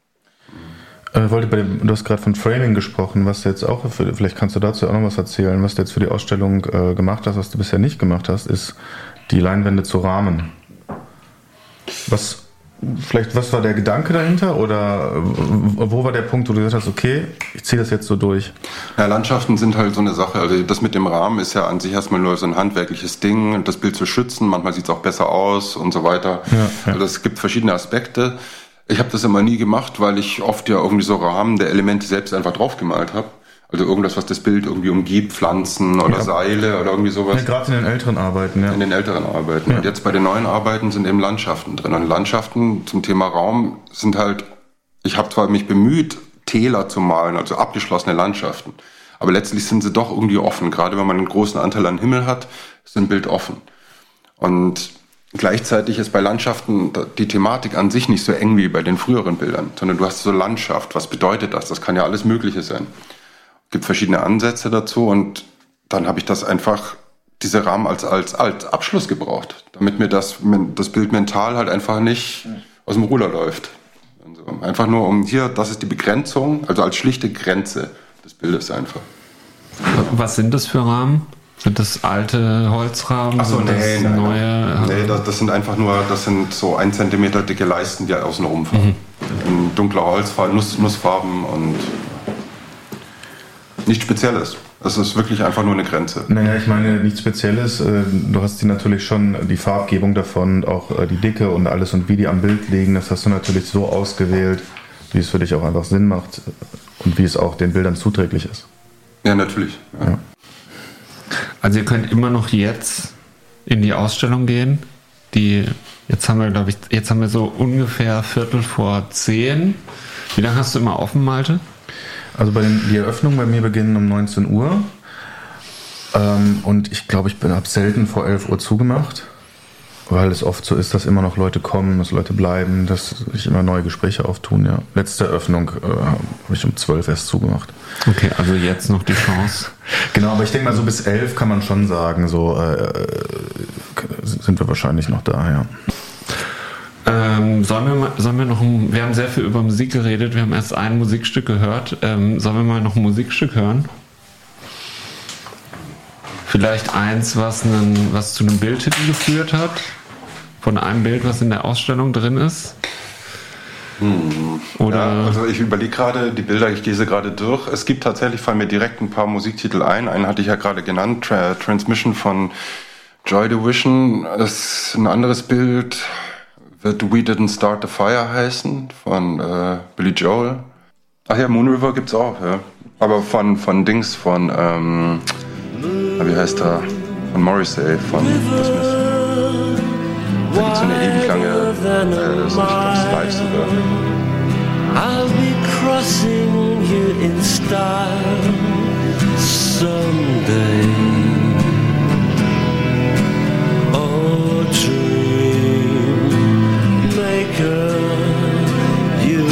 Du hast gerade von Framing gesprochen, was du jetzt auch, vielleicht kannst du dazu auch noch was erzählen, was du jetzt für die Ausstellung gemacht hast, was du bisher nicht gemacht hast, ist die Leinwände zu rahmen. Was war der Gedanke dahinter oder wo war der Punkt, wo du gesagt hast, okay, ich ziehe das jetzt so durch? Ja, Landschaften sind halt so eine Sache. Also das mit dem Rahmen ist ja an sich erstmal nur so ein handwerkliches Ding, das Bild zu schützen. Manchmal sieht es auch besser aus und so weiter. Ja. Also es gibt verschiedene Aspekte. Ich habe das immer nie gemacht, weil ich oft ja irgendwie so Rahmen der Elemente selbst einfach draufgemalt habe. Also irgendwas, was das Bild irgendwie umgibt, Pflanzen oder Seile oder irgendwie sowas. Ja, gerade in den älteren Arbeiten, ja. In den älteren Arbeiten. Ja. Und jetzt bei den neuen Arbeiten sind eben Landschaften drin. Und Landschaften zum Thema Raum sind halt, ich habe zwar mich bemüht, Täler zu malen, also abgeschlossene Landschaften, aber letztlich sind sie doch irgendwie offen. Gerade wenn man einen großen Anteil an Himmel hat, ist ein Bild offen. Und gleichzeitig ist bei Landschaften die Thematik an sich nicht so eng wie bei den früheren Bildern, sondern du hast so Landschaft. Was bedeutet das? Das kann ja alles Mögliche sein. Es gibt verschiedene Ansätze dazu und dann habe ich das einfach, diese Rahmen als Abschluss gebraucht, damit mir das Bild mental halt einfach nicht aus dem Ruder läuft. Also einfach nur das ist die Begrenzung, also als schlichte Grenze des Bildes einfach. Was sind das für Rahmen? Sind das alte Holzrahmen? Achso, nee, neue? Nee, das sind so 1 Zentimeter dicke Leisten, die außen rumfahren. In dunkler Holzfarbe, Nussfarben und nichts Spezielles. Es ist wirklich einfach nur eine Grenze. Naja, ich meine, nichts Spezielles. Du hast natürlich schon die Farbgebung davon, auch die Dicke und alles und wie die am Bild liegen. Das hast du natürlich so ausgewählt, wie es für dich auch einfach Sinn macht und wie es auch den Bildern zuträglich ist. Ja, natürlich. Ja. Also ihr könnt immer noch jetzt in die Ausstellung gehen. Jetzt haben wir so ungefähr 9:45. Wie lange hast du immer offen, Malte? Also die Eröffnungen bei mir beginnen um 19 Uhr und ich glaube, ich habe selten vor 11 Uhr zugemacht, weil es oft so ist, dass immer noch Leute kommen, dass Leute bleiben, dass sich immer neue Gespräche auftun. Ja. Letzte Eröffnung habe ich um 12 erst zugemacht. Okay, also jetzt noch die Chance. Genau, aber ich denke mal so bis 11 kann man schon sagen, so sind wir wahrscheinlich noch da, ja. Sollen wir noch wir haben sehr viel über Musik geredet, wir haben erst ein Musikstück gehört. Sollen wir mal noch ein Musikstück hören? Vielleicht eins, was zu einem Bildtitel geführt hat? Von einem Bild, was in der Ausstellung drin ist? Oder? Ja, also ich überlege gerade die Bilder, ich gehe sie gerade durch. Es gibt tatsächlich, fallen mir direkt ein paar Musiktitel ein. Einen hatte ich ja gerade genannt, Transmission von Joy Division. Das ist ein anderes Bild, wird We Didn't Start the Fire heißen, von Billy Joel. Ach ja, Moon River gibt's auch, ja. Aber von wie heißt er? Von Morrissey, von Dismiss. Da gibt's so eine ewig lange, ich glaube, Live sogar. I'll be crossing you in style someday. Oh, dream maker, you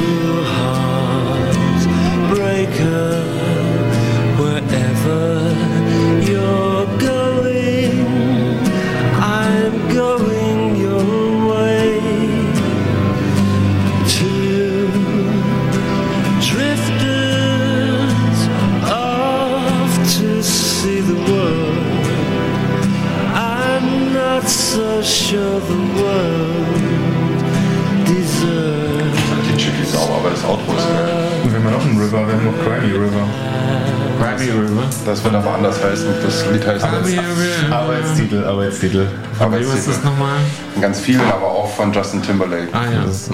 heartbreaker, wherever you're going, I'm going your way. Two drifters off to see the world. I'm not so sure the world deserves. Die Chicky sauber, aber das Outro ist geil. Und wir haben noch einen River, wir haben noch Crimey River. Crimey River? Das wird aber anders heißen. Das Lied heißt Arbeitstitel. Aber wie ist das nochmal? Ganz viele, aber auch von Justin Timberlake. Ah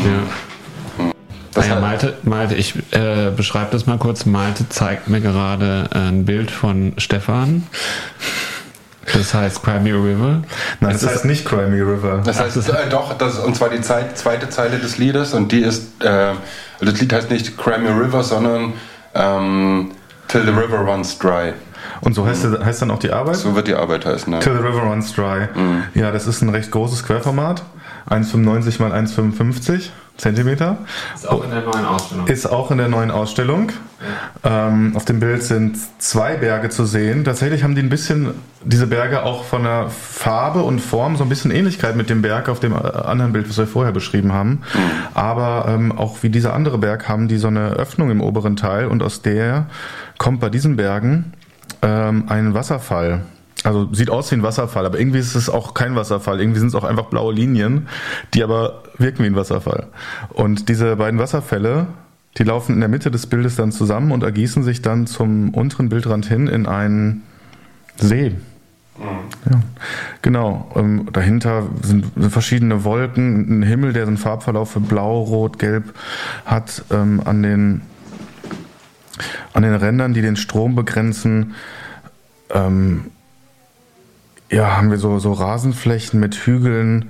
ja. Malte, ich beschreibe das mal kurz. Malte zeigt mir gerade ein Bild von Stefan. Das heißt Crimey River. Nein, das heißt nicht Crimey River. Das heißt, und zwar die zweite Zeile des Liedes, und die ist, das Lied heißt nicht Crimey River, sondern Till the River Runs Dry. Und so heißt dann auch die Arbeit? So wird die Arbeit heißen, ne? Till the River Runs Dry. Ja, das ist ein recht großes Querformat. 1,95 x 1,55 Zentimeter. Ist auch in der neuen Ausstellung. Ist auch in der neuen Ausstellung. Ja. Auf dem Bild sind 2 Berge zu sehen. Tatsächlich haben die diese Berge auch von der Farbe und Form so ein bisschen Ähnlichkeit mit dem Berg auf dem anderen Bild, was wir vorher beschrieben haben. Aber auch wie dieser andere Berg haben die so eine Öffnung im oberen Teil, und aus der kommt bei diesen Bergen ein Wasserfall. Also sieht aus wie ein Wasserfall, aber irgendwie ist es auch kein Wasserfall. Irgendwie sind es auch einfach blaue Linien, die aber wirken wie ein Wasserfall. Und diese beiden Wasserfälle, die laufen in der Mitte des Bildes dann zusammen und ergießen sich dann zum unteren Bildrand hin in einen See. Ja, genau. Dahinter sind verschiedene Wolken, ein Himmel, der so einen Farbverlauf für Blau, Rot, Gelb hat. An den An den Rändern, die den Strom begrenzen, haben wir so Rasenflächen mit Hügeln.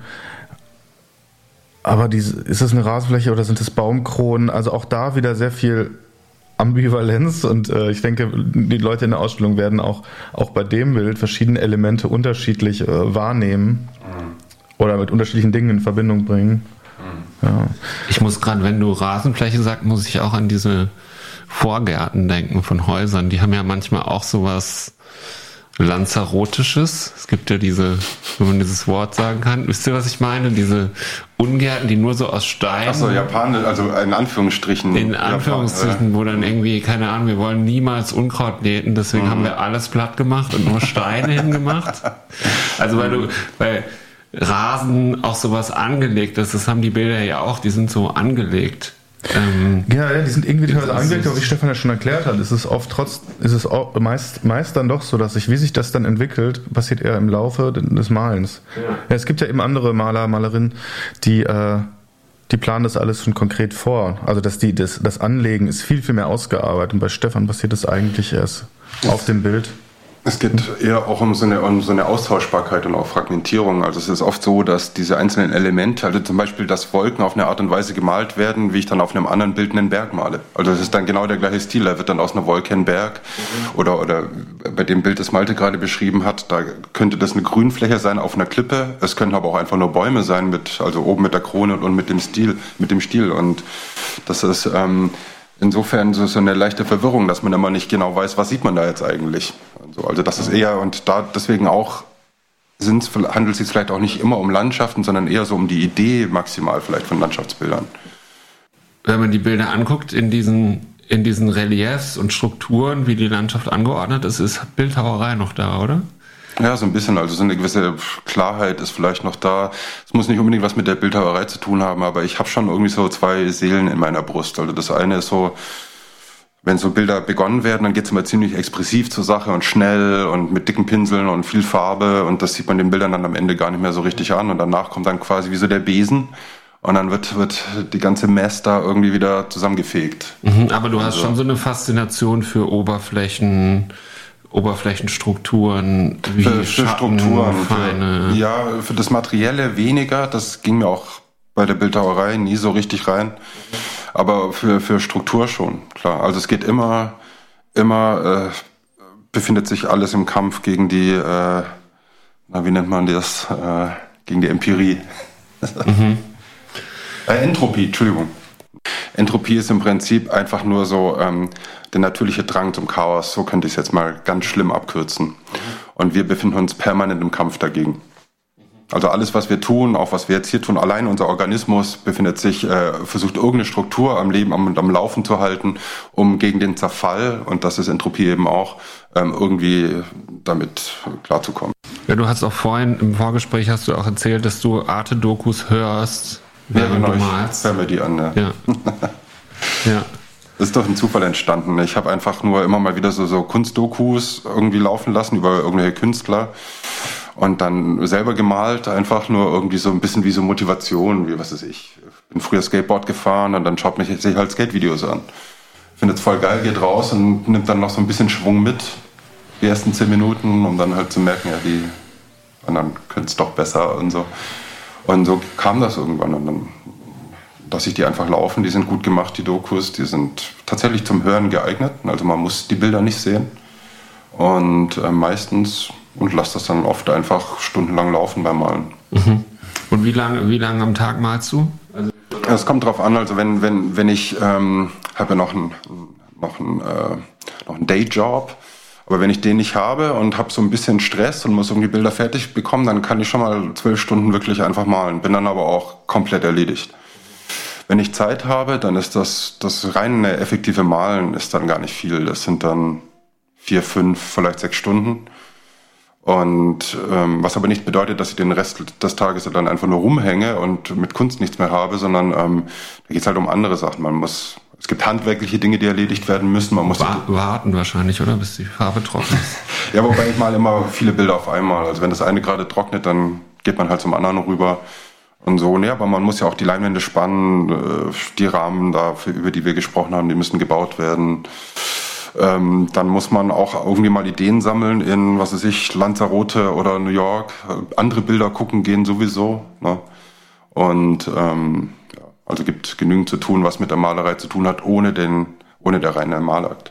Aber ist das eine Rasenfläche oder sind es Baumkronen? Also auch da wieder sehr viel Ambivalenz und ich denke, die Leute in der Ausstellung werden auch bei dem Bild verschiedene Elemente unterschiedlich wahrnehmen oder mit unterschiedlichen Dingen in Verbindung bringen. Ja. Ich muss gerade, wenn du Rasenfläche sagst, muss ich auch an diese Vorgärten denken von Häusern. Die haben ja manchmal auch sowas Lanzarotisches. Es gibt ja diese, wenn man dieses Wort sagen kann. Wisst ihr, was ich meine? Diese Ungärten, die nur so aus Stein. Achso, Japan, also in Anführungsstrichen. In Anführungsstrichen, wo dann irgendwie, keine Ahnung, wir wollen niemals Unkraut jäten, deswegen haben wir alles platt gemacht und nur Steine hingemacht. Also weil Rasen auch sowas angelegt ist, das haben die Bilder ja auch, die sind so angelegt. Ja, die sind irgendwie teilweise angelegt, aber wie Stefan ja schon erklärt hat, ist es meist dann doch so, dass wie sich das dann entwickelt, passiert eher im Laufe des Malens. Ja, es gibt ja eben andere Maler, Malerinnen, die planen das alles schon konkret vor. Also das Anlegen ist viel, viel mehr ausgearbeitet und bei Stefan passiert das eigentlich erst auf dem Bild. Es geht eher auch um so eine Austauschbarkeit und auch Fragmentierung. Also es ist oft so, dass diese einzelnen Elemente, also zum Beispiel, dass Wolken auf eine Art und Weise gemalt werden, wie ich dann auf einem anderen Bild einen Berg male. Also das ist dann genau der gleiche Stil. Da wird dann aus einer Wolke ein Berg. Oder bei dem Bild, das Malte gerade beschrieben hat, da könnte das eine Grünfläche sein auf einer Klippe. Es könnten aber auch einfach nur Bäume sein, also oben mit der Krone und mit dem Stiel. Und das ist insofern so eine leichte Verwirrung, dass man immer nicht genau weiß, was sieht man da jetzt eigentlich. Also das ist eher, und da deswegen auch handelt es sich vielleicht auch nicht immer um Landschaften, sondern eher so um die Idee maximal vielleicht von Landschaftsbildern. Wenn man die Bilder anguckt, in diesen Reliefs und Strukturen, wie die Landschaft angeordnet ist, ist Bildhauerei noch da, oder? Ja, so ein bisschen. Also so eine gewisse Klarheit ist vielleicht noch da. Es muss nicht unbedingt was mit der Bildhauerei zu tun haben, aber ich habe schon irgendwie so zwei Seelen in meiner Brust. Also das eine ist so, wenn so Bilder begonnen werden, dann geht es immer ziemlich expressiv zur Sache und schnell und mit dicken Pinseln und viel Farbe und das sieht man den Bildern dann am Ende gar nicht mehr so richtig an und danach kommt dann quasi wie so der Besen und dann wird die ganze Mess da irgendwie wieder zusammengefegt. Aber du hast schon so eine Faszination für Oberflächenstrukturen, wie für Schatten, Strukturen, feine. für das Materielle weniger, das ging mir auch bei der Bildhauerei nie so richtig rein. Aber für Struktur schon, klar. Also es geht immer befindet sich alles im Kampf gegen die, wie nennt man das, gegen die Empirie. Entropie, Entschuldigung. Entropie ist im Prinzip einfach nur so der natürliche Drang zum Chaos, so könnte ich es jetzt mal ganz schlimm abkürzen. Und wir befinden uns permanent im Kampf dagegen. Also alles, was wir tun, auch was wir jetzt hier tun, allein unser Organismus versucht irgendeine Struktur am Leben, am Laufen zu halten, um gegen den Zerfall, und das ist Entropie eben auch, irgendwie damit klarzukommen. Ja, du hast auch vorhin im Vorgespräch hast du auch erzählt, dass du Arte-Dokus hörst, während du malst. Ich höre mir die an, ja. Ja. Das ist doch ein Zufall entstanden. Ich habe einfach nur immer mal wieder so Kunstdokus irgendwie laufen lassen über irgendwelche Künstler. Und dann selber gemalt, einfach nur irgendwie so ein bisschen wie so Motivation, wie was weiß ich. Bin früher Skateboard gefahren und dann schaut mich sich halt Skate-Videos an. Findet es voll geil, geht raus und nimmt dann noch so ein bisschen Schwung mit, die ersten 10 Minuten, um dann halt zu merken, ja, die anderen können es doch besser und so. Und so kam das irgendwann und dann lasse ich die einfach laufen, die sind gut gemacht, die Dokus, die sind tatsächlich zum Hören geeignet, also man muss die Bilder nicht sehen und meistens... Und lasse das dann oft einfach stundenlang laufen beim Malen. Und wie lange am Tag malst du? Es kommt drauf an, also wenn ich habe ja noch einen Dayjob, aber wenn ich den nicht habe und habe so ein bisschen Stress und muss irgendwie Bilder fertig bekommen, dann kann ich schon mal 12 Stunden wirklich einfach malen, bin dann aber auch komplett erledigt. Wenn ich Zeit habe, dann ist das reine effektive Malen ist dann gar nicht viel. Das sind dann 4, 5, vielleicht 6 Stunden. Und was aber nicht bedeutet, dass ich den Rest des Tages dann einfach nur rumhänge und mit Kunst nichts mehr habe, sondern da geht es halt um andere Sachen. Es gibt handwerkliche Dinge, die erledigt werden müssen. Man muss warten wahrscheinlich, oder? Bis die Farbe trocknet ist. Ja, wobei ich male immer viele Bilder auf einmal. Also wenn das eine gerade trocknet, dann geht man halt zum anderen rüber. und so. Ne, aber man muss ja auch die Leinwände spannen, die Rahmen über die wir gesprochen haben, die müssen gebaut werden. Dann muss man auch irgendwie mal Ideen sammeln in, was weiß ich, Lanzarote oder New York. Andere Bilder gucken gehen sowieso. Ne? Und also gibt genügend zu tun, was mit der Malerei zu tun hat, ohne der reine Malakt.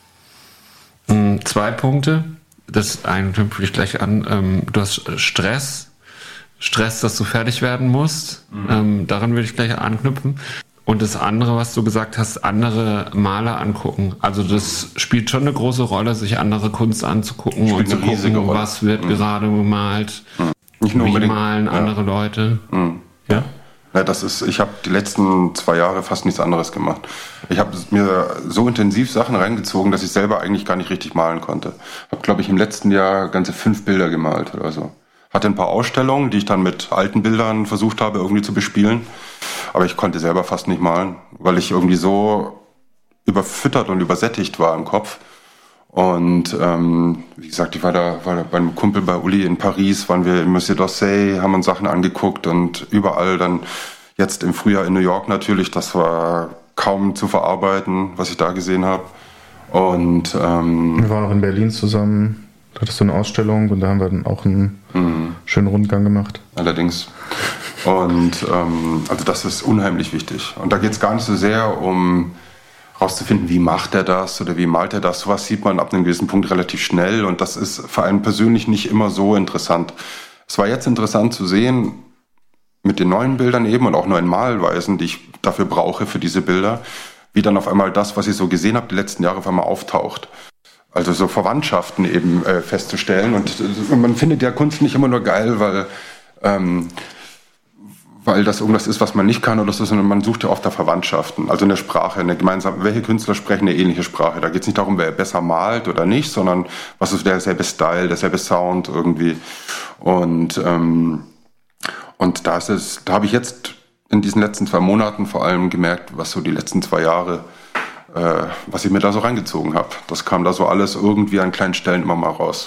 2 Punkte. Das eine knüpfe ich gleich an. Du hast Stress, dass du fertig werden musst. Daran will ich gleich anknüpfen. Und das andere, was du gesagt hast, andere Maler angucken. Also das spielt schon eine große Rolle, sich andere Kunst anzugucken und zu gucken, was wird gerade gemalt. Nicht nur wie malen andere Leute. Ja? Ja, ich habe die letzten 2 Jahre fast nichts anderes gemacht. Ich habe mir so intensiv Sachen reingezogen, dass ich selber eigentlich gar nicht richtig malen konnte. Habe, glaube ich, im letzten Jahr ganze 5 Bilder gemalt oder so. Hatte ein paar Ausstellungen, die ich dann mit alten Bildern versucht habe irgendwie zu bespielen. Aber ich konnte selber fast nicht malen, weil ich irgendwie so überfüttert und übersättigt war im Kopf. Und wie gesagt, ich war da beim Kumpel bei Uli in Paris, waren wir im Musée d'Orsay, haben uns Sachen angeguckt und überall dann jetzt im Frühjahr in New York natürlich, das war kaum zu verarbeiten, was ich da gesehen habe. Und wir waren auch in Berlin zusammen, da hattest du eine Ausstellung und da haben wir dann auch einen schönen Rundgang gemacht. Allerdings. Und also das ist unheimlich wichtig. Und da geht es gar nicht so sehr um rauszufinden, wie macht er das oder wie malt er das. Sowas sieht man ab einem gewissen Punkt relativ schnell und das ist für einen persönlich nicht immer so interessant. Es war jetzt interessant zu sehen, mit den neuen Bildern eben und auch neuen Malweisen, die ich dafür brauche für diese Bilder, wie dann auf einmal das, was ich so gesehen habe, die letzten Jahre auf einmal auftaucht. Also so Verwandtschaften eben festzustellen. Und man findet ja Kunst nicht immer nur geil, weil das irgendwas ist, was man nicht kann oder so, sondern man sucht ja oft nach Verwandtschaften. Also eine Sprache, eine gemeinsame, welche Künstler sprechen eine ähnliche Sprache. Da geht es nicht darum, wer besser malt oder nicht, sondern was ist derselbe Style, derselbe Sound irgendwie. Und da habe ich jetzt in diesen letzten 2 Monaten vor allem gemerkt, was so die letzten 2 Jahre, was ich mir da so reingezogen habe. Das kam da so alles irgendwie an kleinen Stellen immer mal raus.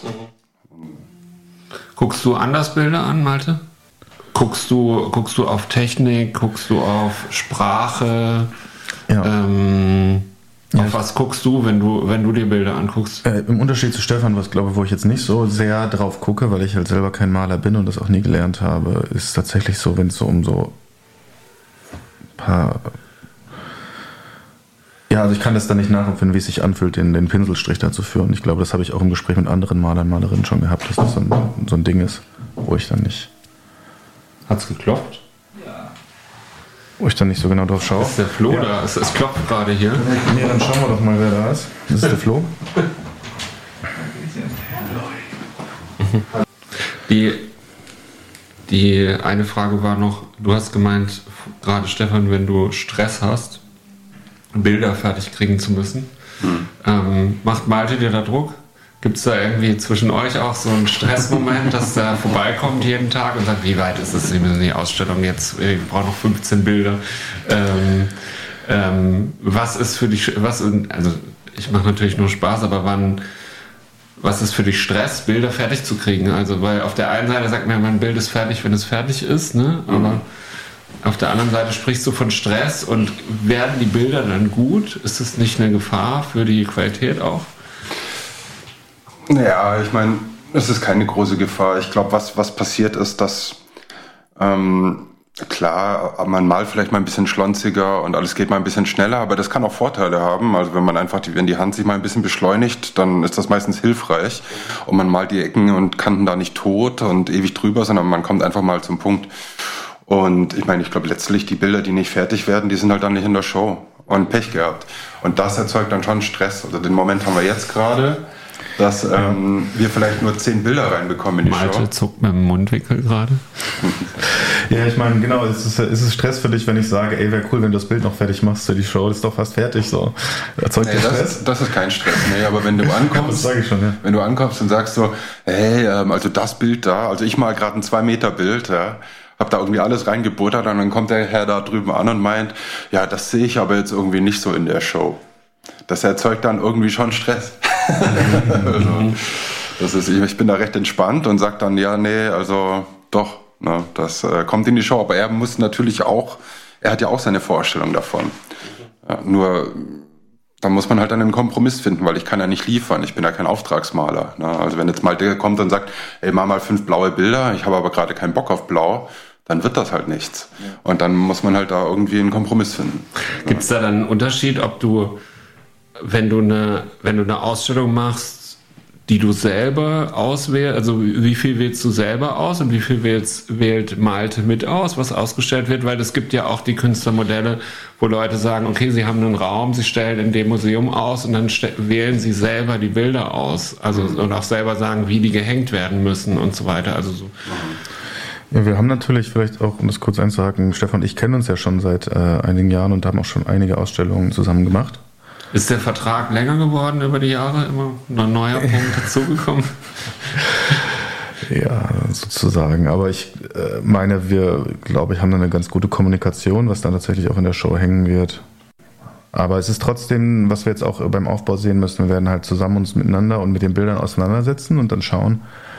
Guckst du anders Bilder an, Malte? Guckst du auf Technik, guckst du auf Sprache? Ja. Auf was guckst du, wenn du dir Bilder anguckst? Im Unterschied zu Stefan, wo ich jetzt nicht so sehr drauf gucke, weil ich halt selber kein Maler bin und das auch nie gelernt habe, ist tatsächlich so, wenn es so um so ein paar... Ja, also ich kann das dann nicht nachempfinden, wie es sich anfühlt, den Pinselstrich da zu führen. Ich glaube, das habe ich auch im Gespräch mit anderen Malern, Malerinnen schon gehabt, dass das so ein Ding ist, wo ich dann nicht... Hat's geklopft? Ja. Wo ich dann nicht so genau drauf schaue. Ist der Flo da? Es klopft gerade hier. Nee, dann schauen wir doch mal, wer da ist. Das ist der Flo. Die eine Frage war noch, du hast gemeint, gerade Stefan, wenn du Stress hast, Bilder fertig kriegen zu müssen. Macht Malte dir da Druck? Gibt es da irgendwie zwischen euch auch so einen Stressmoment, dass der vorbeikommt jeden Tag und sagt, wie weit ist es in die Ausstellung jetzt? Wir brauchen noch 15 Bilder. Was ist für dich, also ich mache natürlich nur Spaß, aber was ist für dich Stress, Bilder fertig zu kriegen? Also, weil auf der einen Seite sagt man, mein Bild ist fertig, wenn es fertig ist, ne? Aber auf der anderen Seite sprichst du von Stress und werden die Bilder dann gut? Ist das nicht eine Gefahr für die Qualität auch? Ja, ich meine, es ist keine große Gefahr. Ich glaube, was passiert ist, dass klar, man malt vielleicht mal ein bisschen schlonziger und alles geht mal ein bisschen schneller, aber das kann auch Vorteile haben. Also wenn man einfach wenn die Hand sich mal ein bisschen beschleunigt, dann ist das meistens hilfreich und man malt die Ecken und Kanten da nicht tot und ewig drüber, sondern man kommt einfach mal zum Punkt. Und ich meine, ich glaube letztlich die Bilder, die nicht fertig werden, die sind halt dann nicht in der Show und Pech gehabt. Und das erzeugt dann schon Stress. Also den Moment haben wir jetzt gerade, dass wir vielleicht nur 10 Bilder reinbekommen in die Show. Malte zuckt mit dem Mundwinkel gerade. Ja, ich meine, genau, ist es Stress für dich, wenn ich sage, ey, wäre cool, wenn du das Bild noch fertig machst für die Show, das ist doch fast fertig, so. Erzeugt dir Stress? Das ist kein Stress, nee, aber wenn du ankommst, das sage ich schon, ja. Wenn du ankommst und sagst so, hey, also das Bild da, also ich mal gerade ein 2 Meter Bild, ja, hab da irgendwie alles reingebuttert und dann kommt der Herr da drüben an und meint, ja, das sehe ich aber jetzt irgendwie nicht so in der Show. Das erzeugt dann irgendwie schon Stress. Also, ich bin da recht entspannt und sag dann, ja, nee, also doch, Ne? Das kommt in die Show, aber er muss natürlich auch, er hat ja auch seine Vorstellung davon. Ja, nur da muss man halt einen Kompromiss finden, weil ich kann ja nicht liefern, ich bin ja kein Auftragsmaler. Ne? Also wenn jetzt mal der kommt und sagt, ey, mach mal 5 blaue Bilder, ich habe aber gerade keinen Bock auf blau, dann wird das halt nichts. Ja. Und dann muss man halt da irgendwie einen Kompromiss finden. Gibt es da dann einen Unterschied, ob du, wenn du eine Ausstellung machst, die du selber auswählst, also wie viel wählst du selber aus und wie viel wählt Malte mit aus, was ausgestellt wird? Weil es gibt ja auch die Künstlermodelle, wo Leute sagen, okay, sie haben einen Raum, sie stellen in dem Museum aus und dann wählen sie selber die Bilder aus. Also und auch selber sagen, wie die gehängt werden müssen und so weiter. Also so. Ja, wir haben natürlich vielleicht auch, um das kurz einzuhaken, Stefan und ich kennen uns ja schon seit einigen Jahren und haben auch schon einige Ausstellungen zusammen gemacht. Ist der Vertrag länger geworden über die Jahre? Immer ein neuer Punkt dazugekommen? Ja, sozusagen. Aber ich meine, wir, glaube ich, haben da eine ganz gute Kommunikation, was dann tatsächlich auch in der Show hängen wird. Aber es ist trotzdem, was wir jetzt auch beim Aufbau sehen müssen, wir werden halt zusammen uns miteinander und mit den Bildern auseinandersetzen und dann schauen,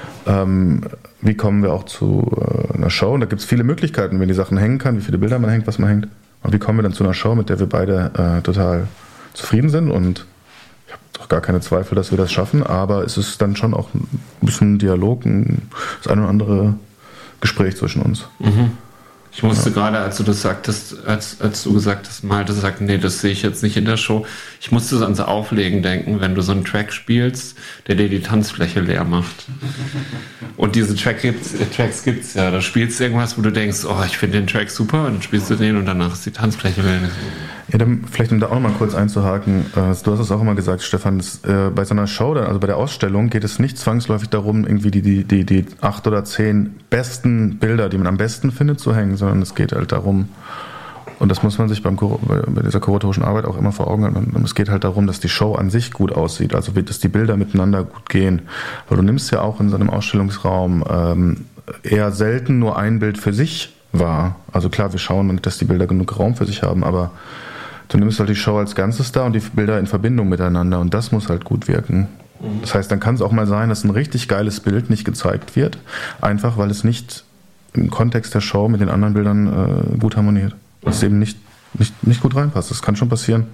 wie kommen wir auch zu einer Show. Und da gibt es viele Möglichkeiten, wenn die Sachen hängen kann, wie viele Bilder man hängt, was man hängt. Und wie kommen wir dann zu einer Show, mit der wir beide total zufrieden sind, und ich habe doch gar keine Zweifel, dass wir das schaffen, aber es ist dann schon auch ein bisschen Dialog, das ein oder andere Gespräch zwischen uns. Mhm. Ich musste gerade, als du das sagtest, als du gesagt hast, Malte sagt, nee, das sehe ich jetzt nicht in der Show, ich musste so ans Auflegen denken, wenn du so einen Track spielst, der dir die Tanzfläche leer macht. Und diese Tracks gibt's ja, da spielst du irgendwas, wo du denkst, oh, ich finde den Track super, und dann spielst du den und danach ist die Tanzfläche leer. Ja, dann vielleicht, um da auch noch mal kurz einzuhaken, du hast es auch immer gesagt, Stefan, bei so einer Show, also bei der Ausstellung, geht es nicht zwangsläufig darum, irgendwie die 8 oder 10 besten Bilder, die man am besten findet, zu hängen, sondern es geht halt darum, und das muss man sich bei dieser kuratorischen Arbeit auch immer vor Augen halten, es geht halt darum, dass die Show an sich gut aussieht, also dass die Bilder miteinander gut gehen. Weil du nimmst ja auch in so einem Ausstellungsraum eher selten nur ein Bild für sich wahr. Also klar, wir schauen, dass die Bilder genug Raum für sich haben, aber du nimmst halt die Show als Ganzes da und die Bilder in Verbindung miteinander, und das muss halt gut wirken. Das heißt, dann kann es auch mal sein, dass ein richtig geiles Bild nicht gezeigt wird, einfach weil es nicht im Kontext der Show mit den anderen Bildern gut harmoniert. Dass es eben nicht gut reinpasst. Das kann schon passieren.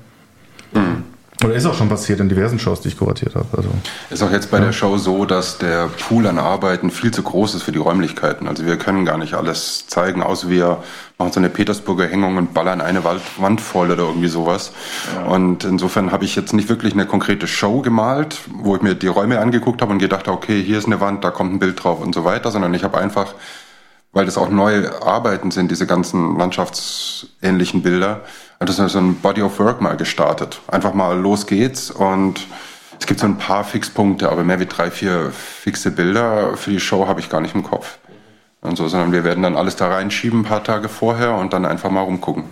Oder ist auch schon passiert in diversen Shows, die ich kuratiert habe. Also, ist auch jetzt bei der Show so, dass der Pool an Arbeiten viel zu groß ist für die Räumlichkeiten. Also wir können gar nicht alles zeigen, außer wir machen so eine Petersburger Hängung und ballern eine Wand voll oder irgendwie sowas. Ja. Und insofern habe ich jetzt nicht wirklich eine konkrete Show gemalt, wo ich mir die Räume angeguckt habe und gedacht habe, okay, hier ist eine Wand, da kommt ein Bild drauf und so weiter, sondern ich habe einfach, weil das auch neue Arbeiten sind, diese ganzen landschaftsähnlichen Bilder, das ist so ein Body of Work mal gestartet. Einfach mal los geht's, und es gibt so ein paar Fixpunkte, aber mehr wie 3, 4 fixe Bilder für die Show habe ich gar nicht im Kopf. Und so, sondern wir werden dann alles da reinschieben ein paar Tage vorher und dann einfach mal rumgucken.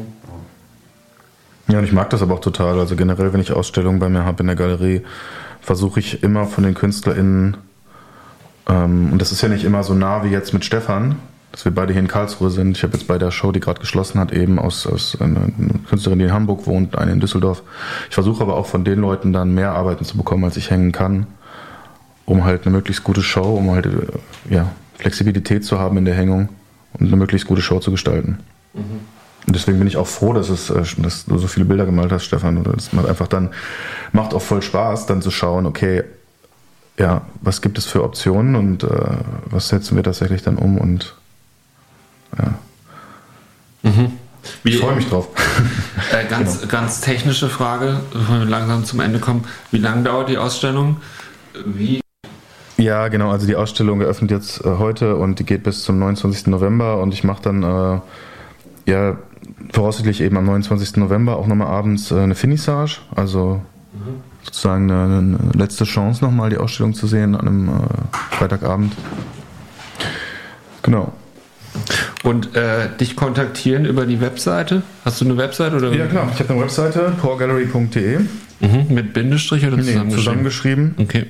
Ja, und ich mag das aber auch total. Also generell, wenn ich Ausstellungen bei mir habe in der Galerie, versuche ich immer von den KünstlerInnen, und das ist ja nicht immer so nah wie jetzt mit Stefan, dass wir beide hier in Karlsruhe sind. Ich habe jetzt bei der Show, die gerade geschlossen hat, eben aus einer Künstlerin, die in Hamburg wohnt, eine in Düsseldorf. Ich versuche aber auch von den Leuten dann mehr Arbeiten zu bekommen, als ich hängen kann, um halt eine möglichst gute Show, um halt Flexibilität zu haben in der Hängung und eine möglichst gute Show zu gestalten. Mhm. Und deswegen bin ich auch froh, dass du so viele Bilder gemalt hast, Stefan. Und das macht auch voll Spaß, dann zu schauen, okay, ja, was gibt es für Optionen und was setzen wir tatsächlich dann um, und ja. Mhm. Ich freue mich drauf. Ganz technische Frage, bevor wir langsam zum Ende kommen. Wie lange dauert die Ausstellung? Ja, genau, also die Ausstellung eröffnet jetzt heute und die geht bis zum 29. November, und ich mache dann voraussichtlich eben am 29. November auch nochmal abends eine Finissage, also sozusagen eine letzte Chance nochmal die Ausstellung zu sehen an einem Freitagabend. Genau. Und dich kontaktieren über die Webseite? Hast du eine Webseite? Oder? Ja, klar. Ich habe eine Webseite, poorgallery.de. Mit Bindestrich oder zusammengeschrieben? Okay.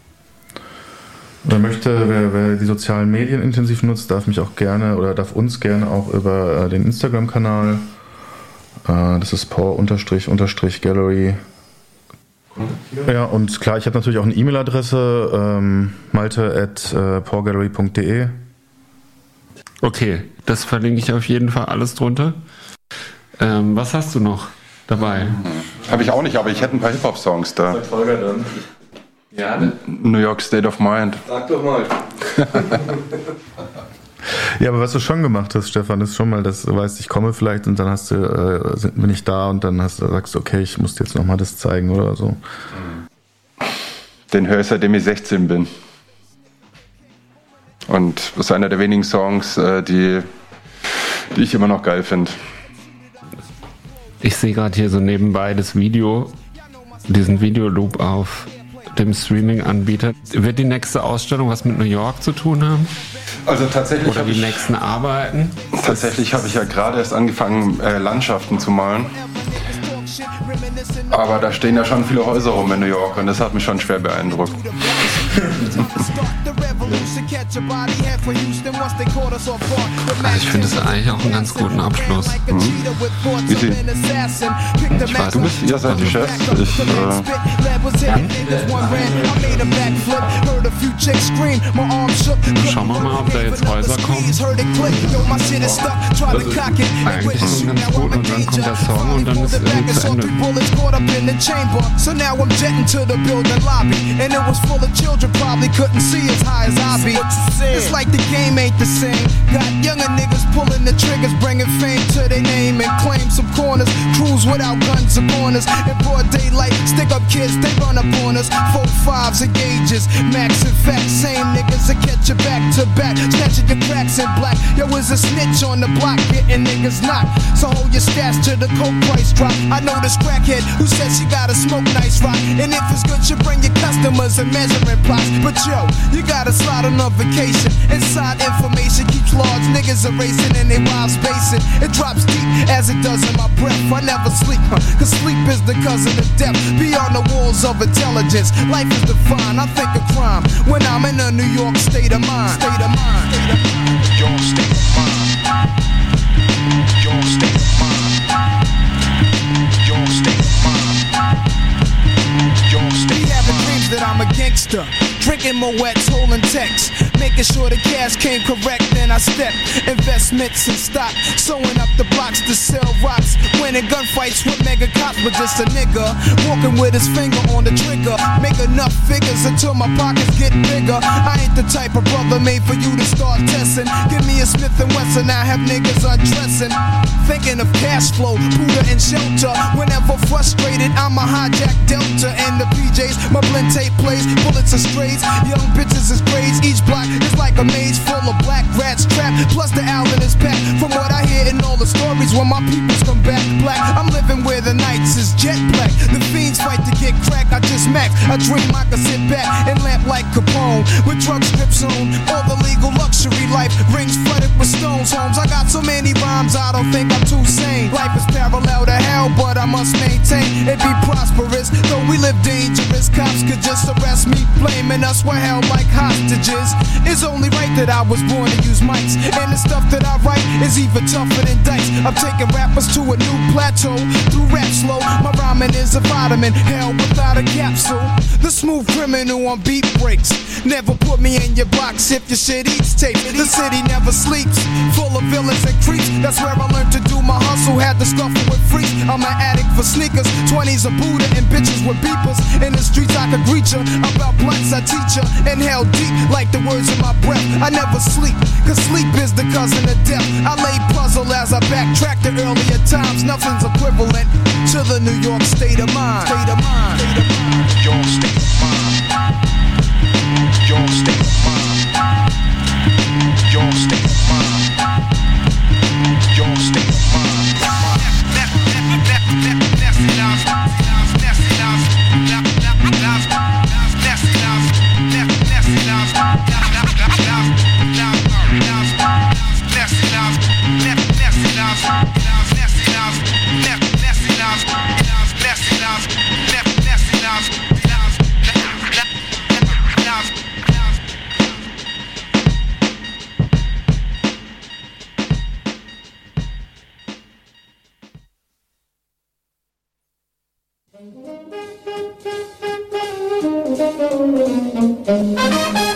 Wer die sozialen Medien intensiv nutzt, darf uns gerne auch über den Instagram-Kanal, das ist poor_gallery. Ja, und klar, ich habe natürlich auch eine E-Mail-Adresse, malte@poorgallery.de. Okay, das verlinke ich auf jeden Fall alles drunter. Was hast du noch dabei? Habe ich auch nicht, aber ich hätte ein paar Hip-Hop-Songs da. Sagt Holger dann. Ja, New York State of Mind. Sag doch mal. Ja, aber was du schon gemacht hast, Stefan, ist schon mal, dass du weißt, ich komme vielleicht und dann bin ich da und dann sagst du, okay, ich muss dir jetzt nochmal das zeigen oder so. Den höre ich seitdem ich 16 bin. Und das ist einer der wenigen Songs, die ich immer noch geil finde. ich sehe gerade hier so nebenbei das Video, diesen Videoloop auf dem Streaming-Anbieter. Wird die nächste Ausstellung was mit New York zu tun haben? Also tatsächlich Oder die nächsten Arbeiten? Tatsächlich habe ich ja gerade erst angefangen, Landschaften zu malen. Aber da stehen ja schon viele Häuser rum in New York und das hat mich schon schwer beeindruckt. Also ich finde es eigentlich auch einen ganz guten Abschluss. Wie sie? Ich weiß, ihr seid die Chefs. Schauen wir mal, ob da jetzt Häuser kommen. Eigentlich schon ganz gut und dann kommt der Song und dann ist irgendwie zu Ende. So now I'm jetting to the building lobby, and it was full of children, probably couldn't see as high as I be. It's like the game ain't the same. Got younger niggas pulling the triggers, bringing fame to their name and claim some corners. Crews without guns or corners. In broad daylight, stick up kids, they run up on us. 4-5s and gauges, max and facts. Same niggas that catch you back to back, snatching your cracks in black. Yo, is a snitch on the block, getting niggas knocked. So hold your stash till the coke price drop. I know this crackhead who says she gotta smoke nice rock, and if it's good, you bring your customers and measuring plots. But yo, you gotta slide on a vacation. Inside information keeps large niggas erasing and they wives spacing. It drops deep as it does in my breath. I never sleep, cause sleep is the cousin of death. Beyond the walls of intelligence, life is defined. I think of crime when I'm in a New York state of mind. State of mind. Your state of mind. Your state of mind. Your state of mind. Your state having dreams that I'm a gangster. Drinking Moet's, holding texts, making sure the cash came correct. Then I step investments and stock, sewing up the blocks to sell rocks. Winning gunfights with mega cops, but just a nigga walking with his finger on the trigger. Make enough figures until my pockets get bigger. I ain't the type of brother made for you to start testing. Give me a Smith & Wesson, I have niggas undressing. Thinking of cash flow, Buddha and shelter. Whenever frustrated, I'ma hijack Delta and the PJs. My blend tape plays, bullets are strays. Young bitches is braids. Each block is like a maze full of black rats trapped. Plus the Alvin is packed. From what I hear in all the stories, when my peoples come back black, I'm living where the nights is jet black. The fiends fight to get crack. I just max. I dream I can sit back and lamp like Capone with drug strips on. All the legal luxury life rings flooded with stones. Homes. I got so many rhymes. I don't think I'm too sane. Life is parallel to hell, but I must maintain it be prosperous. Though we live dangerous, cops could just arrest me, blaming us were held like hostages. It's only right that I was born to use mics, and the stuff that I write is even tougher than dice. I'm taking rappers to a new plateau through rap slow. My rhyming is a vitamin, hell without a capsule. The smooth criminal on beat breaks. Never put me in your box if your shit eats tape. The city never sleeps, full of villains and creeps. That's where I learned to do my hustle. Had to scuffle with freaks. I'm an addict for sneakers, 20s of Buddha and bitches with beepers. In the streets I could greet ya. About blunts I teach ya. Inhale deep like the words in my breath. I never sleep, cause sleep is the cousin of death. I lay puzzle as I backtrack to earlier times. Nothing's equivalent to the New York state of mind. State of mind. Your state of mind. Your state of mind. Your state of mind. Your state of mind. Thank you.